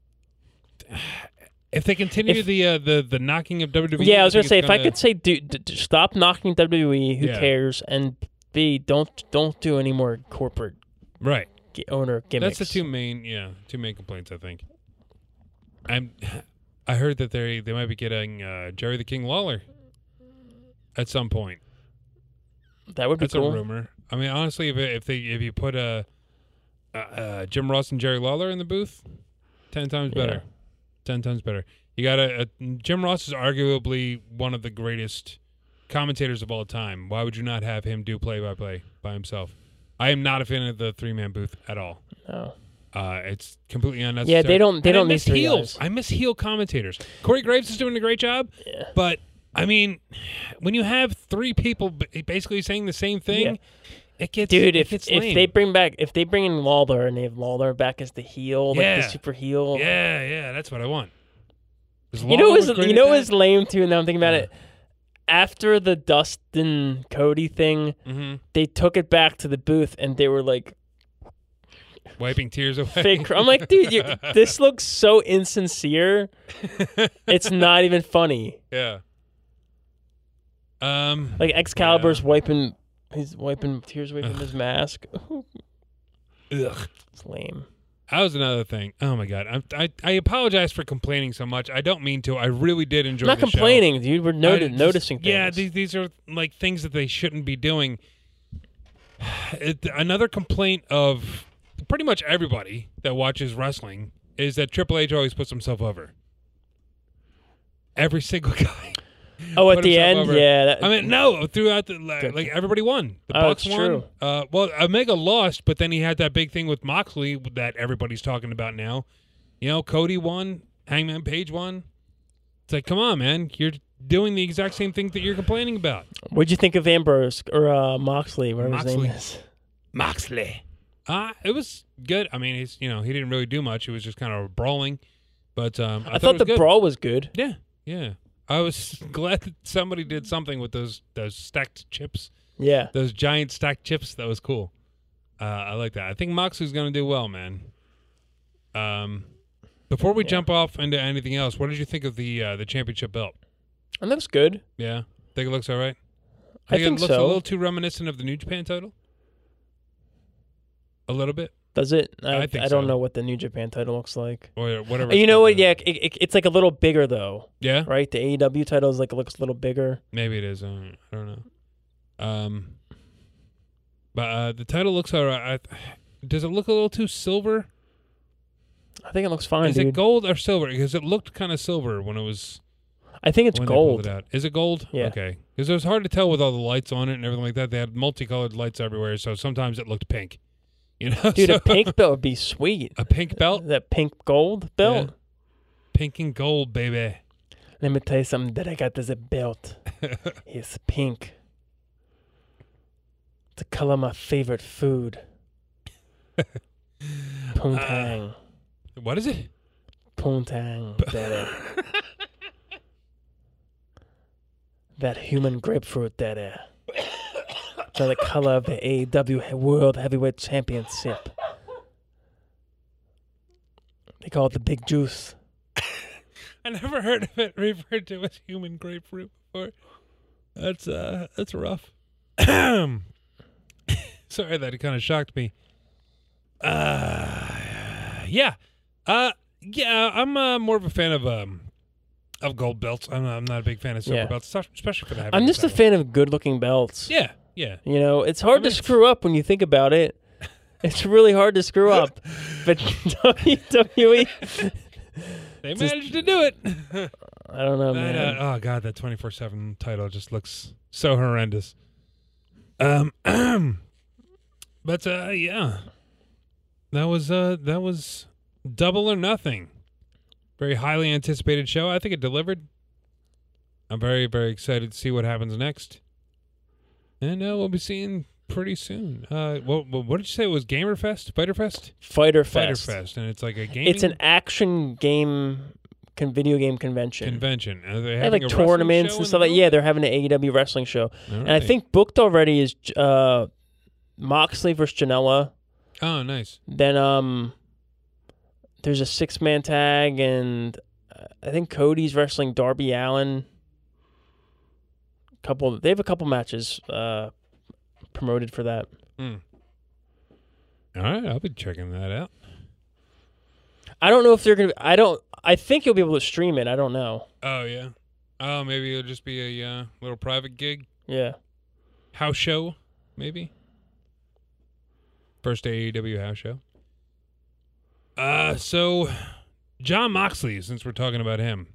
If they continue If- the uh, the the knocking of W W E, Yeah, I was gonna think say it's if I could say, do, d- d- stop knocking W W E. Who Yeah. cares? And B, don't don't do any more corporate right. g- owner gimmicks. That's the two main, yeah, two main complaints. I think. I'm. I heard that they they might be getting uh, Jerry the King Lawler at some point. That would be That's cool. a rumor. I mean, honestly, if if they if you put a uh, uh, Jim Ross and Jerry Lawler in the booth, ten times Yeah. better. Ten times better. You got a, a Jim Ross is arguably one of the greatest commentators of all time. Why would you not have him do play by play by himself? I am not a fan of the three man booth at all. No. Uh, it's completely unnecessary. Yeah, they don't- they And I don't need miss three heels. guys. I miss heel commentators. Corey Graves is doing a great job, Yeah. but I mean, when you have three people b- basically saying the same thing, Yeah. it gets Dude, it if gets if lame. they bring back if they bring in Lawler and they have Lawler back as the heel, like Yeah. the super heel. yeah, yeah, that's what I want. 'Cause You know Lawler what was, was great you at know what that. was lame too, and now I'm thinking about Yeah. it. After the Dustin Cody thing, Mhm. they took it back to the booth and they were like Wiping tears away. fake. I'm like, dude, you, this looks so insincere. It's not even funny. Yeah. Um. Like Excalibur's wiping, he's wiping tears away from his mask. Ugh. It's lame. That was another thing. Oh my god. I I, I apologize for complaining so much. I don't mean to. I really did enjoy. I'm not the show. complaining, dude. We're I noti- just- noticing things. Yeah, these these are like things that they shouldn't be doing. It, another complaint of pretty much everybody that watches wrestling is that Triple H always puts himself over. Every single guy. oh, at put the himself end, over. yeah. That, I mean, no, throughout the like, Good. like everybody won. The Oh, Bucks it's won. true. Uh, well, Omega lost, but then he had that big thing with Moxley that everybody's talking about now. You know, Cody won. Hangman Page won. It's like, come on, man, you're doing the exact same thing that you're complaining about. what'd you think of Ambrose or uh, Moxley, whatever his Moxley. name is? Moxley. Uh, it was good. I mean, he's you know he didn't really do much. It was just kind of brawling, but um, I, I, thought, thought it was the good. brawl was good. Yeah, yeah. I was glad that somebody did something with those those stacked chips, Yeah. those giant stacked chips. That was cool. Uh, I like that. I think Moxley's going to do well, man. Um, before we Yeah. jump off into anything else, what did you think of the uh, the championship belt? It looks good. Yeah, think it looks all right. I Think think it looks so. a little too reminiscent of the New Japan title. A little bit, Does it? I, I think I don't so. know what the New Japan title looks like. or whatever. You it's know called what? now. Yeah, it, it, it's like a little bigger though, Yeah. right? The A E W title is like looks a little bigger. Maybe it is. Uh, I don't know. Um, but uh, the title looks all right. I, does it look a little too silver? I think it looks fine, Is dude. it gold or silver? Because it looked kind of silver when it was. I think it's when they pulled gold. it out. Is it gold? Yeah. Okay. Because it was hard to tell with all the lights on it and everything like that. They had multicolored lights everywhere, so sometimes it looked pink. You know, Dude, So- a pink belt would be sweet. a pink belt, That pink gold belt. Yeah. Pink and gold, baby. Let me tell you something that I got as a belt. It's pink. It's the color of my favorite food. Poontang. What is it? Poontang, daddy. That human grapefruit, daddy. It's the color of the A E W World Heavyweight Championship. They call it the Big Juice. I never heard of it referred to as human grapefruit before. That's uh, that's rough. Sorry, that kind of shocked me. Uh, yeah, uh, yeah. I'm uh, more of a fan of um, of gold belts. I'm, I'm not a big fan of silver Yeah. belts, especially for the. I'm just a title. fan of good-looking belts. Yeah, yeah. You know, it's hard I mean, to screw up when you think about it. It's really hard to screw up. But W W E, They Just- managed to do it. I don't know, That, man. uh, oh god, that twenty-four seven title just looks so horrendous. Um, but uh, yeah, that was uh, that was Double or Nothing. Very highly anticipated show. I think it delivered. I'm very very excited to see what happens next, and uh, we'll be seeing pretty soon. Uh, what what, what did you say it was? Gamer Fest, Fighter Fest, Fighter Fighter Fest. Fest, and it's like a game. It's an action game, con- video game convention. convention. Are they They have having like a wrestling tournaments show and in stuff the like. Yeah, they're having an A E W wrestling show, middle? and I Alright. think booked already is uh, Moxley versus Janela. Oh, nice. Then um, there's a six man tag, and uh, I think Cody's wrestling Darby Allin. Couple, they have a couple matches uh, promoted for that. Mm. All right, I'll be checking that out. I don't know if they're gonna. I don't. I think you'll be able to stream it. I don't know. Oh yeah. Oh, maybe it'll just be a uh, little private gig, Yeah. house show, maybe. First A E W house show. Uh, so John Moxley, since we're talking about him,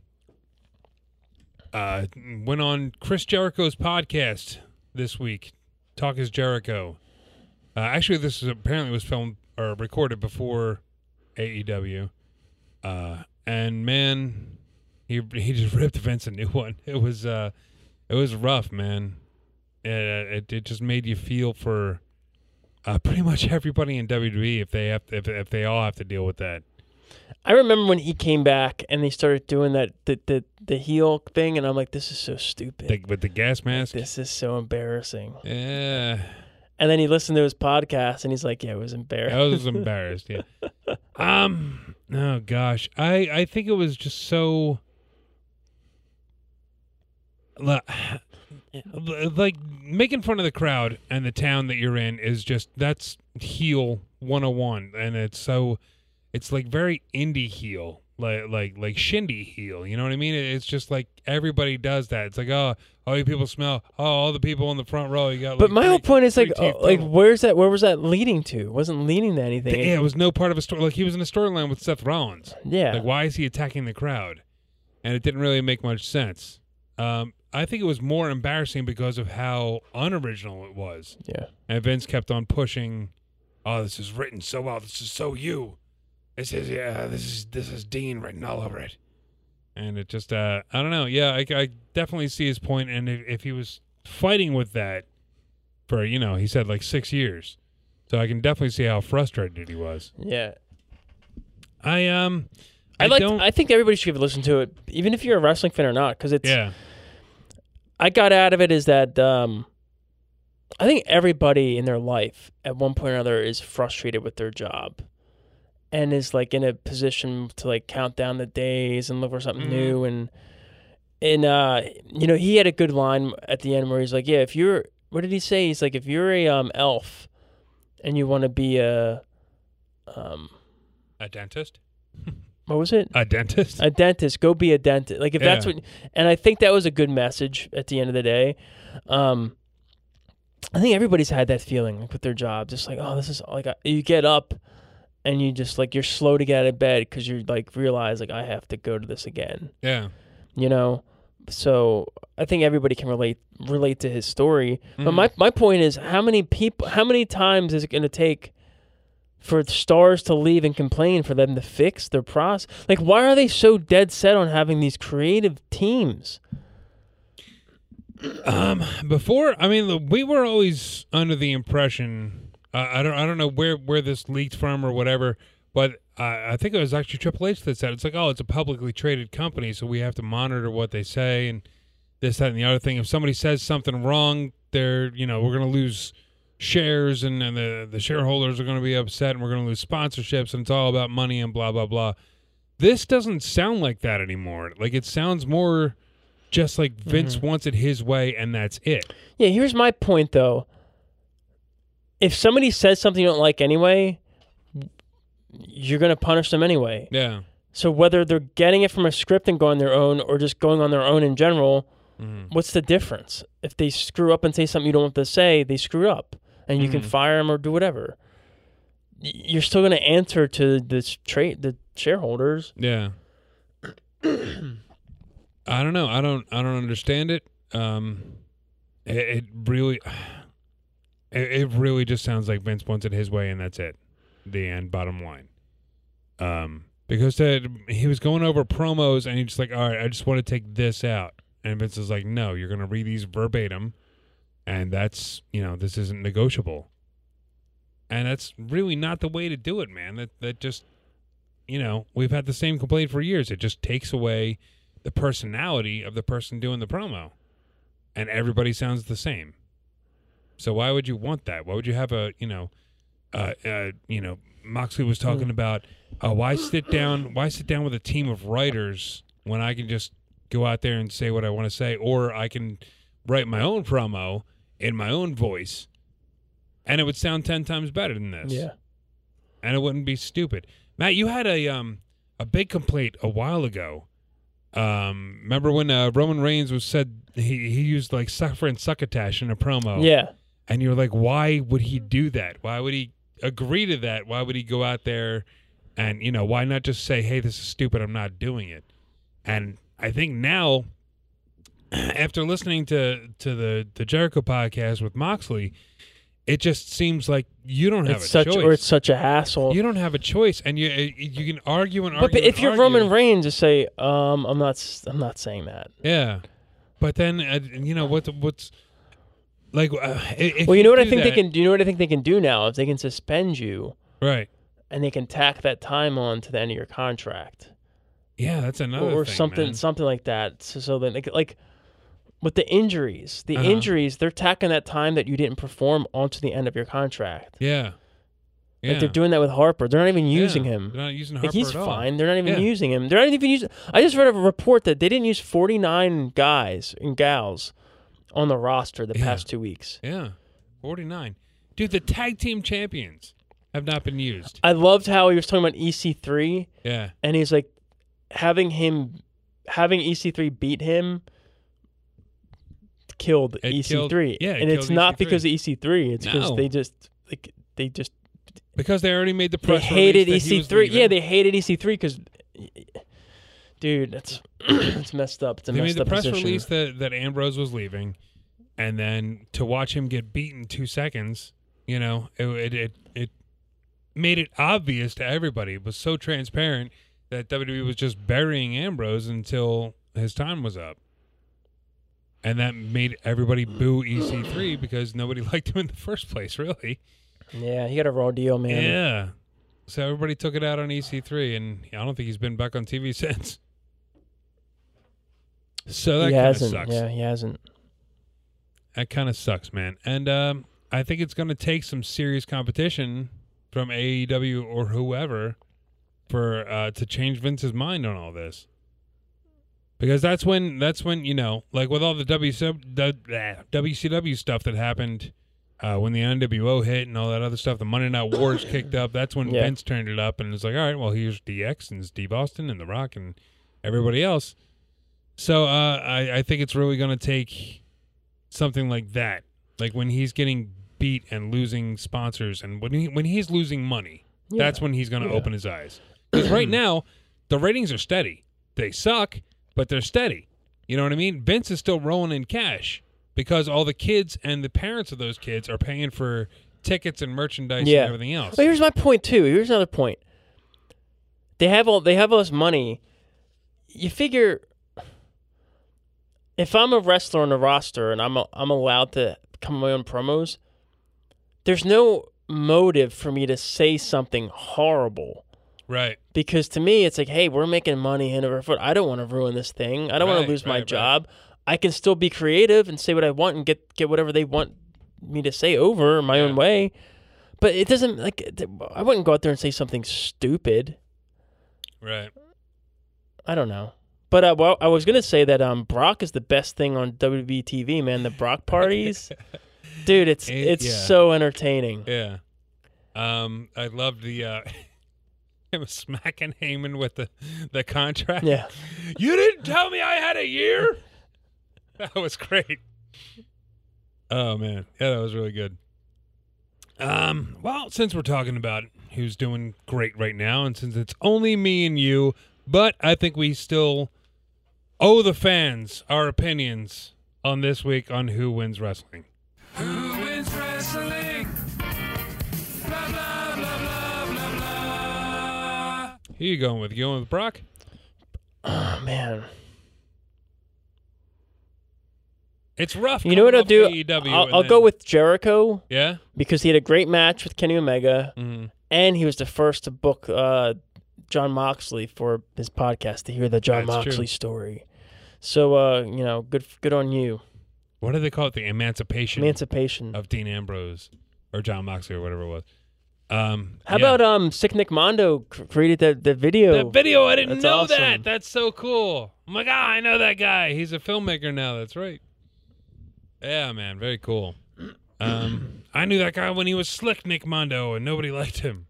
uh, went on Chris Jericho's podcast this week. Talk is Jericho. Uh, actually, this is apparently was filmed or recorded before A E W. Uh, and man, he he just ripped Vince a new one. It was uh, it was rough, man. It it, it just made you feel for uh, pretty much everybody in W W E if they have to, if if they all have to deal with that. I remember when he came back and they started doing that the the, the heel thing, and I'm like, this is so stupid. The, with the gas mask. This is so embarrassing. Yeah, And then he listened to his podcast, and he's like, yeah, it was embarrassing. I was embarrassed. Yeah. Um. Oh gosh, I I think it was just so. li- Like making fun of the crowd and the town that you're in is just that's heel one oh one, and it's so it's like very indie heel, like like like shindy heel. You know what I mean? It's just like everybody does that. It's like oh, all you people smell. Oh, all the people in the front row. You got. But like, my three- whole point is three like, teeth uh, like total. where's that? Where was that leading to? It wasn't leading to anything. Yeah, it was no part of a story. Like he was in a storyline with Seth Rollins. Yeah. Like, why is he attacking the crowd? And it didn't really make much sense. Um, I think it was more embarrassing because of how unoriginal it was. Yeah. And Vince kept on pushing, oh, this is written so well. This is so you. This is, yeah, this is this is Dean written all over it. And it just, uh, I don't know. Yeah, I, I definitely see his point. And if, if he was fighting with that for, you know, he said like six years. So I can definitely see how frustrated he was. Yeah. I, um... I, like. don't, I think everybody should give a listen to it, even if you're a wrestling fan or not, because it's. yeah. I got out of it is that um, I think everybody in their life at one point or another is frustrated with their job and is like in a position to like count down the days and look for something Mhm. new. And, and, uh, you know, he had a good line at the end where he's like, yeah, if you're, what did he say? He's like, if you're a, um, elf and you want to be a, um, A dentist? what was it? A dentist? A dentist, go be a dentist. Like if that's Yeah. what, and I think that was a good message at the end of the day. Um, I think everybody's had that feeling like with their job, just like, oh, this is like uh, you get up and you just like you're slow to get out of bed because you're like realize like I have to go to this again, Yeah. you know. So I think everybody can relate relate to his story. But Mhm. my my point is, how many people, how many times is it going to take for stars to leave and complain for them to fix their process? Like, why are they so dead set on having these creative teams? Um, before, I mean, look, we were always under the impression. Uh, I don't, I don't know where, where this leaked from or whatever, but I, I think it was actually Triple H that said it's like, oh, it's a publicly traded company, so we have to monitor what they say and this, that, and the other thing. If somebody says something wrong, they're, you know, we're going to lose shares and, and the the shareholders are going to be upset and we're going to lose sponsorships and it's all about money and blah blah blah. This doesn't sound like that anymore. Like it sounds more just like Vince Mm-hmm. wants it his way and that's it. Yeah, here's my point though. If somebody says something you don't like anyway, you're going to punish them anyway. Yeah. So whether they're getting it from a script and going their own or just going on their own in general, Mhm. what's the difference? If they screw up and say something you don't want them to say, they screw up and you can Mhm. fire them or do whatever. Y- You're still going to answer to the trade the shareholders. Yeah. I don't know. I don't. I don't understand it. Um, it, it really, it, it really just sounds like Vince wants it his way, and that's it. The end. Bottom line. Um, because that he was going over promos, and he's just like, all right, I just want to take this out, and Vince is like, no, you're going to read these verbatim, and that's you know this isn't negotiable. And that's really not the way to do it, man. That that just, you know, we've had the same complaint for years. It just takes away the personality of the person doing the promo, and everybody sounds the same. So why would you want that? Why would you have a, you know, uh, uh you know, Moxley was talking Mm. about, uh, why sit down? Why sit down with a team of writers when I can just go out there and say what I want to say, or I can write my own promo in my own voice, and it would sound ten times better than this. Yeah. And it wouldn't be stupid. Matt, you had a um a big complaint a while ago. Um, remember when uh, Roman Reigns was said he he used like suffer and succotash in a promo? Yeah. And you're like, why would he do that? Why would he agree to that? Why would he go out there and, you know, why not just say, hey, this is stupid, I'm not doing it? And I think now, after listening to, to the, the Jericho podcast with Moxley, it just seems like you don't have It's a such choice. or it's such a hassle. You don't have a choice, and you you can argue and argue. But, but if and you're argue. Roman Reigns, just say, um, I'm not, s- I'm not saying that. yeah. But then uh, you know what's what's like. Uh, if Well, you know what I do think they that- can. Do you know what I think they can do now? Is they can suspend you, Right. and they can tack that time on to the end of your contract, Yeah, that's another or thing, something, man. something like that. So, so that they could, like with the injuries, the Uh-huh. injuries, they're tacking that time that you didn't perform onto the end of your contract. Yeah. Yeah. Like they're doing that with Harper. They're not even using Yeah. him. They're not using Harper Like he's at all. fine. They're not even Yeah. using him. They're not even using. I just read a report that they didn't use forty-nine guys and gals on the roster the Yeah. past two weeks. Yeah. forty-nine. Dude, the tag team champions have not been used. I loved how he was talking about E C three, Yeah. and he's like having him, having E C three beat him, killed It E C three. killed- yeah, it and it's killed not E C three. because of E C three. It's because No. they just like they just Because they already made the they press hated release E that he C was three. leaving. Yeah, they hated E C three because, dude, that's it's messed up. It's a They made messed the up press position. release that, that Ambrose was leaving, and then to watch him get beaten two seconds, you know, it it it, it made it obvious to everybody. It was so transparent that W W E was just burying Ambrose until his time was up. And that made everybody boo E C three because nobody liked him in the first place, really. Yeah, he got a raw deal, man. Yeah. So everybody took it out on E C three, and I don't think he's been back on T V since. So that he kind of hasn't. sucks. Yeah, he hasn't. That kind of sucks, man. And um, I think it's going to take some serious competition from A E W or whoever for uh, to change Vince's mind on all this. Because that's when that's when you know, like with all the W C W stuff that happened uh, when the N W O hit and all that other stuff, the Monday Night Wars kicked up. That's when Yeah. Vince turned it up and it's like, all right, well, here's D X and Steve Austin and The Rock and everybody else. So uh, I, I think it's really going to take something like that, like when he's getting beat and losing sponsors, and when he when he's losing money, Yeah. that's when he's going to Yeah. open his eyes. Because right now, the ratings are steady. They suck, but they're steady. You know what I mean? Vince is still rolling in cash because all the kids and the parents of those kids are paying for tickets and merchandise Yeah. and everything else. Well, here's my point too. Here's another point. They have all they have all this money. You figure if I'm a wrestler on the roster and I'm a, I'm allowed to come on my own promos, there's no motive for me to say something horrible. Right. Because to me, it's like, hey, we're making money hand over foot. I don't want to ruin this thing. I don't want Right, to lose my right, right. job. I can still be creative and say what I want and get, get whatever they want me to say over my own Yeah. way. But it doesn't, like, I wouldn't go out there and say something stupid. Right. I don't know. But uh, well, I was going to say that um, Brock is the best thing on W W E T V, man. The Brock parties. Dude, it's It- it's yeah. so entertaining. Yeah. Um, I loved the uh, him smacking Heyman with the, the contract. Yeah. You didn't tell me I had a year? That was great. Oh, man. Yeah, that was really good. Um, well, since we're talking about who's doing great right now, and since it's only me and you, but I think we still owe the fans our opinions on this week on Who Wins Wrestling. Who wins wrestling? Blah, blah, blah, blah, blah, blah. Who you going with? You going with Brock? Oh, man. It's rough. You know what I'll coming do? off A E W I'll, and I'll then- go with Jericho Yeah? because he had a great match with Kenny Omega, Mm-hmm. and he was the first to book uh, John Moxley for his podcast to hear the John That's true. Moxley story. So, uh, you know, good good on you. What do they call it? The emancipation Emancipation. of Dean Ambrose or John Moxley or whatever it was. Um, How yeah. about um, Sick Nick Mondo cr- created the, the video? that video? I didn't That's know awesome. that. That's so cool. I'm like, ah, I know that guy. He's a filmmaker now. That's right. Yeah, man, very cool. Um, I knew that guy when he was Slick Nick Mondo, and nobody liked him.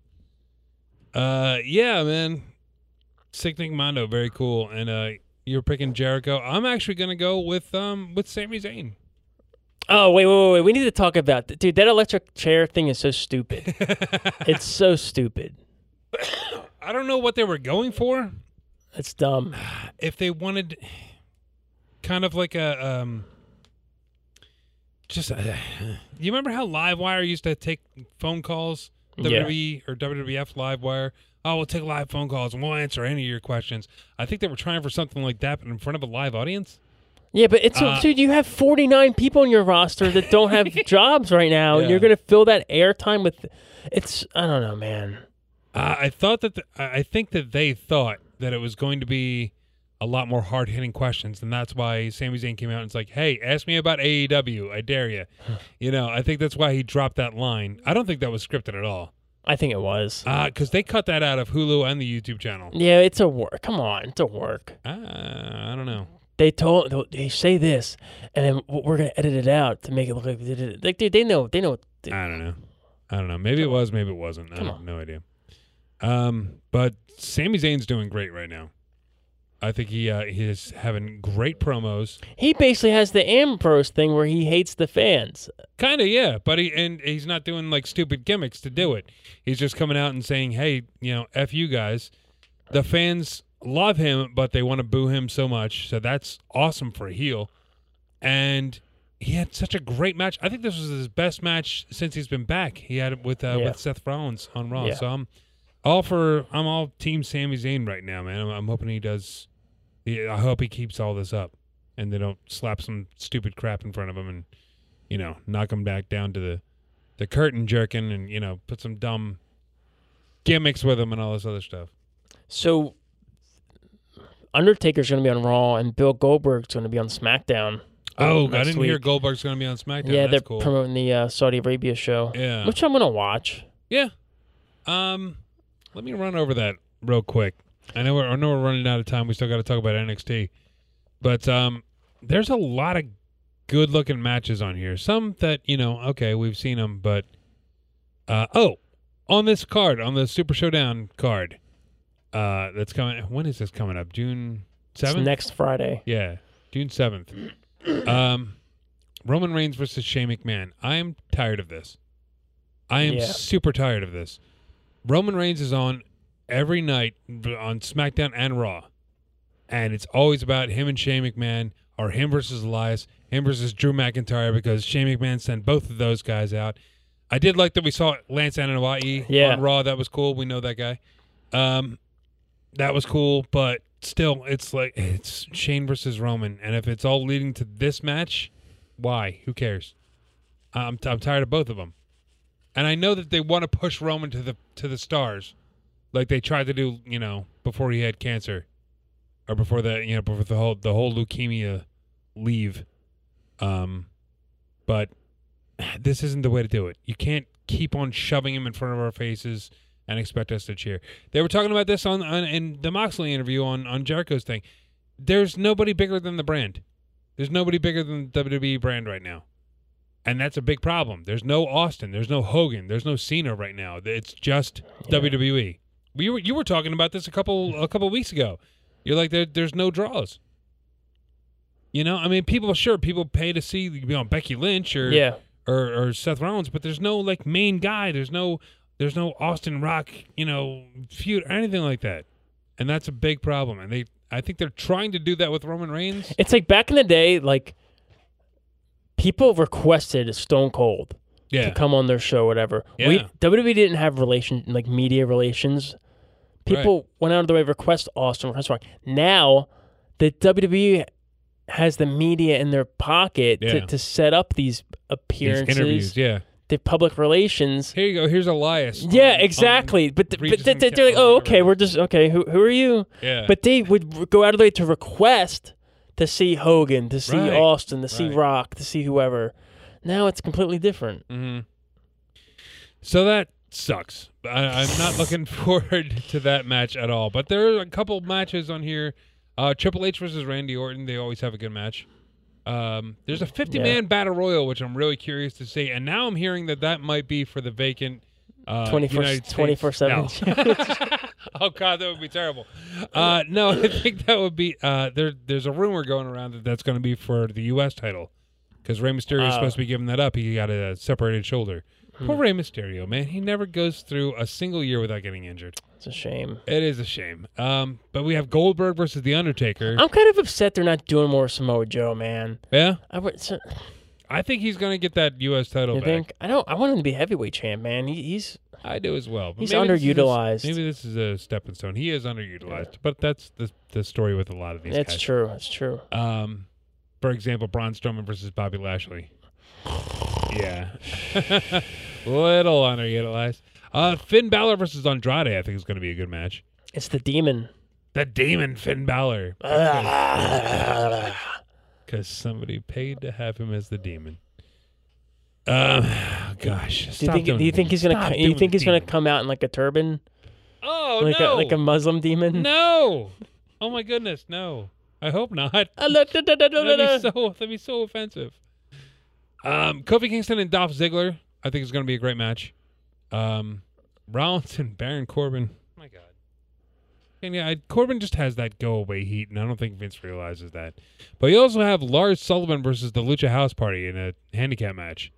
Uh, yeah, man, Sick Nick Mondo, very cool. And uh, you're picking Jericho. I'm actually gonna go with um with Sami Zayn. Oh, wait, wait, wait, wait. We need to talk about that. Dude, that electric chair thing is so stupid. It's so stupid. I don't know what they were going for. It's dumb. If they wanted kind of like a um just uh, you remember how Livewire used to take phone calls? Yeah. W W E or W W F Livewire. Oh, we'll take live phone calls and we'll answer any of your questions. I think they were trying for something like that, but in front of a live audience. Yeah, but it's Uh, dude. You have forty-nine people on your roster that don't have jobs right now, and Yeah. you're gonna fill that airtime with. It's I don't know, man. Uh, I thought that the, I I think that they thought that it was going to be a lot more hard hitting questions, and that's why Sami Zayn came out and it's like, "Hey, ask me about A E W. I dare you." You know, I think that's why he dropped that line. I don't think that was scripted at all, I think it was. because they cut that out of Hulu and the YouTube channel. Yeah, it's a work. Come on, it's a work. Uh, I don't know. They told they say this, and then we're gonna edit it out to make it look like they did it. Like, dude, they know. They know. They, I don't know. I don't know. Maybe it was. Maybe it wasn't. I Come have on. no idea. Um, but Sami Zayn's doing great right now. I think he uh, he is having great promos. he basically has the Ambrose thing where he hates the fans. Kind of, yeah. But he and he's not doing like stupid gimmicks to do it. He's just coming out and saying, "Hey, you know, f you guys." The fans love him, but they want to boo him so much. So that's awesome for a heel. And he had such a great match. I think this was his best match since he's been back. He had it with uh, Yeah. with Seth Rollins on Raw. Yeah. So I'm all for I'm all team Sami Zayn right now, man. I'm, I'm hoping he does. He, I hope he keeps all this up, and they don't slap some stupid crap in front of him and you know knock him back down to the the curtain jerking and you know put some dumb gimmicks with him and all this other stuff. So Undertaker's going to be on Raw, and Bill Goldberg's going to be on SmackDown. Oh, I next didn't week. hear Goldberg's going to be on SmackDown. Yeah, That's they're cool. promoting the uh, Saudi Arabia show. Yeah. Which I'm gonna watch. Yeah. Um, let me run over that real quick. I know we're, I know we're running out of time. We still got to talk about N X T, but um, there's a lot of good-looking matches on here. Some that you know, okay, we've seen them, but uh, oh, on this card, on the Super Showdown card, uh, that's coming. When is this coming up? June seventh. It's next Friday. Yeah, June seventh. Um, Roman Reigns versus Shane McMahon. I am tired of this. I am Yeah. super tired of this. Roman Reigns is on every night on SmackDown and Raw, and it's always about him and Shane McMahon, or him versus Elias, him versus Drew McIntyre, because Shane McMahon sent both of those guys out. I did like that we saw Lance Anoa'i Yeah. on Raw. That was cool. We know that guy. Um, that was cool, but still, it's like it's Shane versus Roman, and if it's all leading to this match, why? Who cares? I'm t- I'm tired of both of them, and I know that they want to push Roman to the to the stars, like they tried to do, you know, before he had cancer, or before the you know before the whole the whole leukemia leave. Um, but this isn't the way to do it. You can't keep on shoving him in front of our faces and expect us to cheer. They were talking about this on, on in the Moxley interview on, on Jericho's thing. There's nobody bigger than the brand. There's nobody bigger than the W W E brand right now. And that's a big problem. There's no Austin. There's no Hogan. There's no Cena right now. It's just Yeah. W W E. We were you were talking about this a couple a couple weeks ago. You're like there there's no draws. You know, I mean, people sure people pay to see you know Becky Lynch or Yeah. or, or Seth Rollins, but there's no like main guy. There's no there's no Austin Rock, you know, feud or anything like that, and that's a big problem. And they, I think they're trying to do that with Roman Reigns. It's like back in the day, like people requested Stone Cold Yeah, to come on their show, whatever. Yeah. We W W E didn't have relation like media relations. People went out of the way to request Austin, request Rock. Now the W W E has the media in their pocket Yeah. to, to set up these These appearances, interviews. Yeah, the public relations. here you go. Here's Elias. Yeah, on- exactly. on but th- Regis but they, and they're Ca- like, or oh, whatever. okay, we're just okay. Who who are you? Yeah, But they would r- go out of the way to request to see Hogan, to see Right. Austin, to see Right. Rock, to see whoever. Now it's completely different. hmm So that sucks. I, I'm not looking forward to that match at all. But there are a couple matches on here. Uh, Triple H versus Randy Orton. They always have a good match. Um, there's a fifty-man Yeah. battle royal, which I'm really curious to see. And now I'm hearing that that might be for the vacant uh, twenty-four United States. twenty-four seven. No. Oh God, that would be terrible. Uh, no, I think that would be. Uh, there, there's a rumor going around that that's going to be for the U S title, because Rey Mysterio is Oh. supposed to be giving that up. He got a separated shoulder. Hmm. Poor Rey Mysterio, man. He never goes through a single year without getting injured. It's a shame. It is a shame. Um, but we have Goldberg versus The Undertaker. I'm kind of upset they're not doing more Samoa Joe, man. Yeah, I would. So, I think he's going to get that U S title you back. think? I don't. I want him to be heavyweight champ, man. He, he's I do as well. But He's maybe this is a- underutilized. maybe this is a stepping stone. He is underutilized, but that's the the story with a lot of these it's guys. true. It's true. Um, for example, Braun Strowman versus Bobby Lashley. Yeah, little underutilized. Uh, Finn Balor versus Andrade. I think is going to be a good match. It's the demon. The Demon Finn Balor, because somebody paid to have him as the Demon. Um, gosh. Do you stop think? Do doing- you think he's gonna? stop co- You doing think the he's gonna demon. come out in like a turban, Oh like no! a like a Muslim demon? No. Oh my goodness, no. I hope not. Ah, la, da, da, da, da, da, That'd da. be so that'd be so offensive. Um, Kofi Kingston and Dolph Ziggler, I think is going to be a great match. Um, Rollins and Baron Corbin. Oh my God. And yeah, I- Corbin just has that go away heat, and I don't think Vince realizes that. But you also have Lars Sullivan versus the Lucha House Party in a handicap match.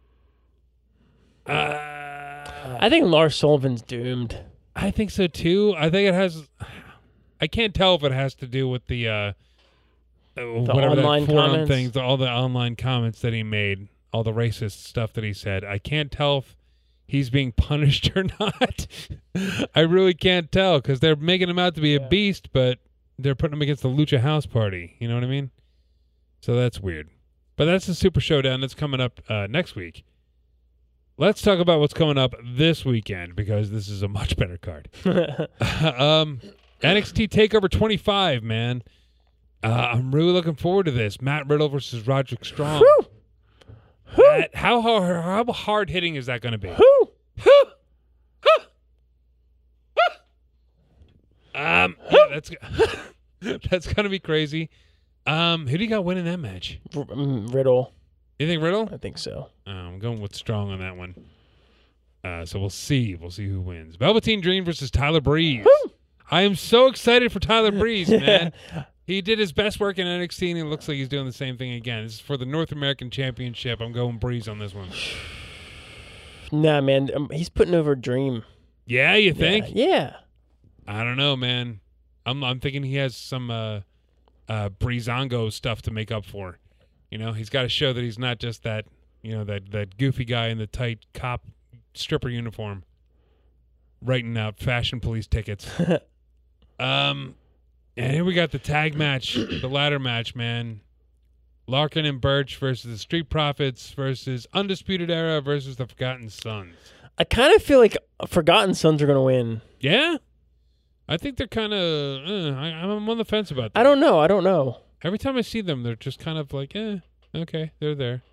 Uh, I think Lars Sullivan's doomed. I think so too. I think it has. I can't tell if it has to do with the uh, the whatever online that forum comments? things, the, all the online comments that he made, all the racist stuff that he said. I can't tell if he's being punished or not. I really can't tell because they're making him out to be a Yeah. beast, but they're putting him against the Lucha House Party. You know what I mean? So that's weird. But that's the Super Showdown that's coming up uh, next week. Let's talk about what's coming up this weekend because this is a much better card. um, N X T TakeOver twenty-five, man. Uh, I'm really looking forward to this. Matt Riddle versus Roderick Strong. Whew. Matt, how hard, how hard hitting is that going to be? Whew. um, yeah, that's that's going to be crazy. Um, who do you got winning that match? R- mm, Riddle. You think Riddle? I think so. Uh, I'm going with Strong on that one. Uh, so we'll see. We'll see who wins. Velveteen Dream versus Tyler Breeze. Woo! I am so excited for Tyler Breeze, man. He did his best work in N X T, and it looks like he's doing the same thing again. This is for the North American Championship. I'm going Breeze on this one. Nah, man. Um, he's putting over Dream. Yeah, you think? Yeah. yeah. I don't know, man. I'm I'm thinking he has some uh, uh, Breezango stuff to make up for. You know, he's got to show that he's not just that, you know, that, that goofy guy in the tight cop stripper uniform writing out fashion police tickets. um, and here we got the tag match, the ladder match, man. Larkin and Birch versus the Street Profits versus Undisputed Era versus the Forgotten Sons. I kind of feel like Forgotten Sons are going to win. Yeah? I think they're kind of, uh, I, I'm on the fence about that. I don't know. I don't know. Every time I see them, they're just kind of like, eh, okay, they're there.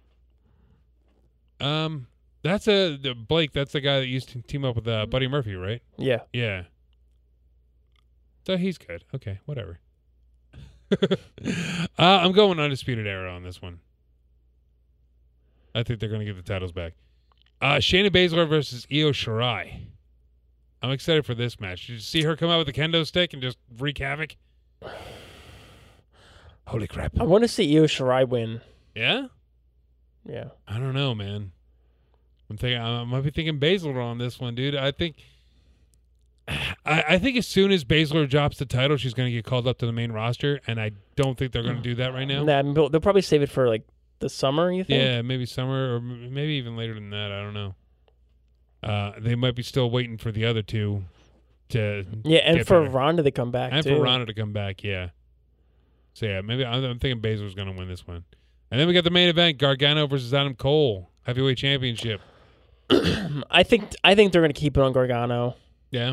Um, that's a the Blake. That's the guy that used to team up with uh, Buddy Murphy, right? Yeah. Yeah. So he's good. Okay, whatever. uh, I'm going Undisputed Era on this one. I think they're going to get the titles back. Uh, Shayna Baszler versus Io Shirai. I'm excited for this match. Did you see her come out with the kendo stick and just wreak havoc? Holy crap. I want to see Io Shirai win. Yeah? Yeah. I don't know, man. I'm thinking I might be thinking Baszler on this one, dude. I think I, I think as soon as Baszler drops the title, she's going to get called up to the main roster, and I don't think they're going to do that right now. Nah, they'll, they'll probably save it for like the summer, you think? Yeah, maybe summer or m- maybe even later than that. I don't know. Uh, they might be still waiting for the other two to Yeah, and get for better. Ronda to come back and too. for Ronda to come back, yeah. So yeah, maybe I'm, I'm thinking Baszler's going to win this one. And then we got the main event: Gargano versus Adam Cole, heavyweight championship. I think I think they're going to keep it on Gargano. Yeah.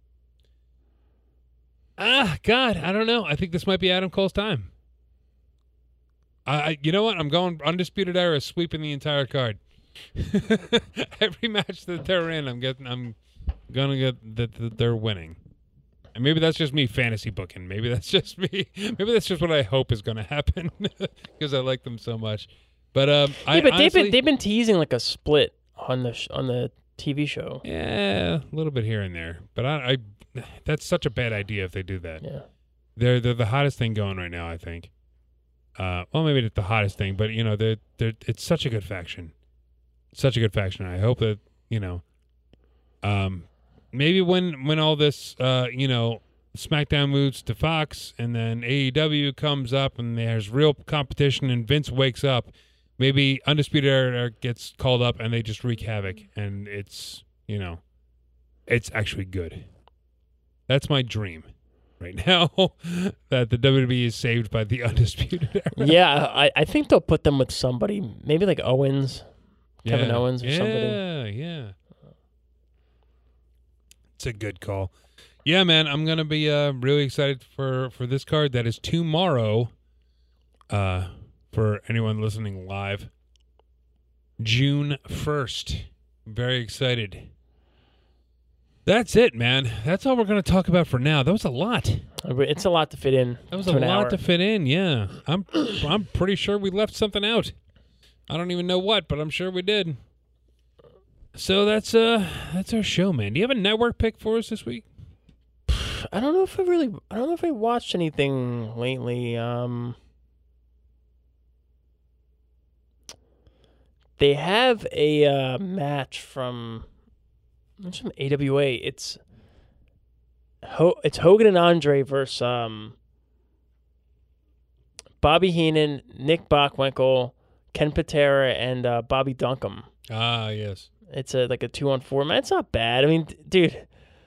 Ah, God, I don't know. I think this might be Adam Cole's time. I, I you know what? I'm going Undisputed Era, sweeping the entire card. Every match that they're in, I'm getting, I'm gonna get that, that they're winning. And maybe that's just me fantasy booking. Maybe that's just me. Maybe that's just what I hope is going to happen because I like them so much. But um, Yeah, I but honestly, they've been they've been teasing like a split on the sh- on the T V show. yeah, a little bit here and there. But I, I, that's such a bad idea if they do that. Yeah. They're they're the hottest thing going right now, I think. Uh, well, maybe not the hottest thing, but you know, they're they're it's such a good faction, such a good faction. I hope that you know, um, maybe when when all this uh you know SmackDown moves to Fox and then A E W comes up and there's real competition and Vince wakes up, maybe Undisputed Era gets called up and they just wreak havoc and it's you know, it's actually good. That's my dream. Right now, that the W W E is saved by the Undisputed Era. Yeah, I, I think they'll put them with somebody, maybe like Owens, Kevin Yeah. Owens or yeah, somebody. Yeah, yeah. It's a good call. Yeah, man, I'm gonna be uh, really excited for, for this card. That is tomorrow. Uh, for anyone listening live, June first. Very excited. That's it, man. That's all we're going to talk about for now. That was a lot. It's a lot to fit in. That was to a an lot hour. to fit in. Yeah, I'm. I'm pretty sure we left something out. I don't even know what, but I'm sure we did. So that's uh, that's our show, man. Do you have a network pick for us this week? I don't know if I really. I don't know if I watched anything lately. Um, they have a uh, match from. It's from A W A. It's Ho- it's Hogan and Andre versus um, Bobby Heenan, Nick Bockwinkel, Ken Patera, and uh, Bobby Duncombe. Ah, yes. It's a like a two on four. Man, it's not bad. I mean, d- dude,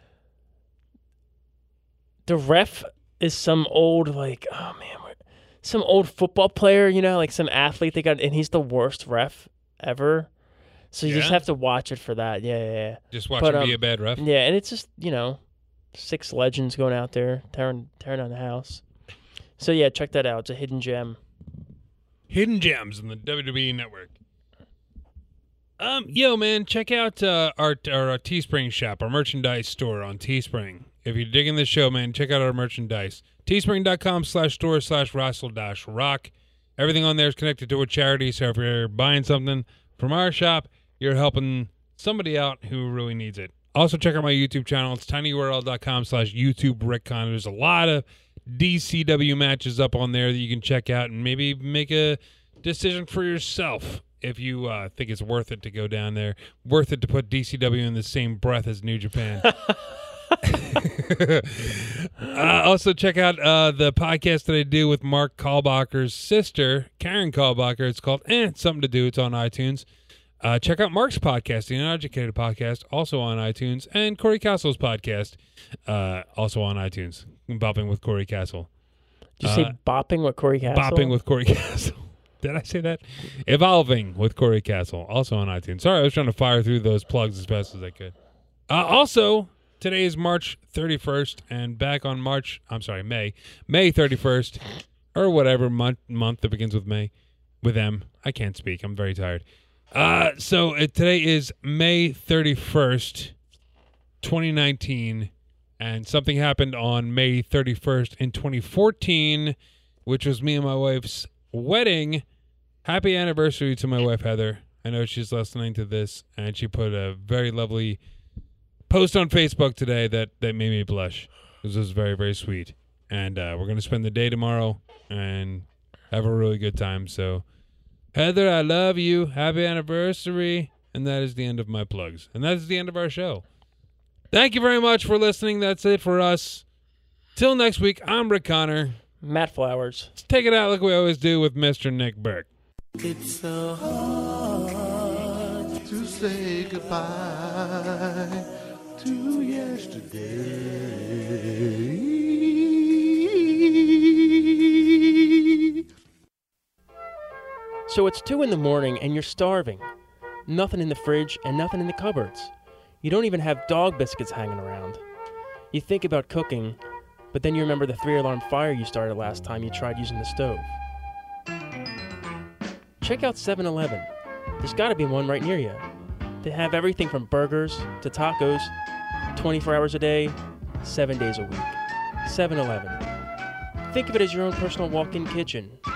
the ref is some old like oh man, what- some old football player. You know, like some athlete they got, and he's the worst ref ever. So you just Yeah? have to watch it for that. Yeah, yeah, yeah. Just watch But, him be um, a bad ref. Yeah, and it's just, you know, six legends going out there tearing tearing down the house. So yeah, check that out. It's a hidden gem. Hidden gems on the W W E Network. Um, yo, man, check out uh, our our uh, Teespring shop, our merchandise store on Teespring. If you're digging this show, man, check out our merchandise. Teespring.com slash store slash Wrestle dash Rock. Everything on there is connected to a charity, so if you're buying something from our shop, you're helping somebody out who really needs it. Also, check out my YouTube channel. It's tinyurl.com slash YouTube Rick Connor. There's a lot of D C W matches up on there that you can check out and maybe make a decision for yourself if you uh, think it's worth it to go down there. Worth it to put D C W in the same breath as New Japan. uh, also, check out uh, the podcast that I do with Mark Kalbacher's sister, Karen Kalbacher. It's called Eh, Something to Do. It's on iTunes. Uh, check out Mark's podcast, the Uneducated Podcast, also on iTunes, and Corey Castle's podcast, uh, also on iTunes. Bopping with Corey Castle. Did you uh, say bopping with Corey Castle? Bopping with Corey Castle. Did I say that? Evolving with Corey Castle, also on iTunes. Sorry, I was trying to fire through those plugs as fast as I could. Uh, also, today is March thirty-first, and back on March, I'm sorry, May, May thirty-first, or whatever month month that begins with May, with M. I can't speak. I'm very tired. Uh, so uh, today is May thirty-first, twenty nineteen, and something happened on May thirty-first in twenty fourteen, which was me and my wife's wedding. Happy anniversary to my wife, Heather. I know she's listening to this, and she put a very lovely post on Facebook today that, that made me blush. This was very, very sweet. And uh, we're going to spend the day tomorrow and have a really good time. So, Heather, I love you. Happy anniversary. And that is the end of my plugs. And that is the end of our show. Thank you very much for listening. That's it for us. Till next week, I'm Rick Connor. Matt Flowers. Let's take it out like we always do with Mister Nick Burke. It's so hard to say goodbye to yesterday. So it's two in the morning and you're starving. Nothing in the fridge and nothing in the cupboards. You don't even have dog biscuits hanging around. You think about cooking, but then you remember the three-alarm fire you started last time you tried using the stove. Check out seven eleven. There's got to be one right near you. They have everything from burgers to tacos, twenty-four hours a day, seven days a week. seven eleven. Think of it as your own personal walk-in kitchen.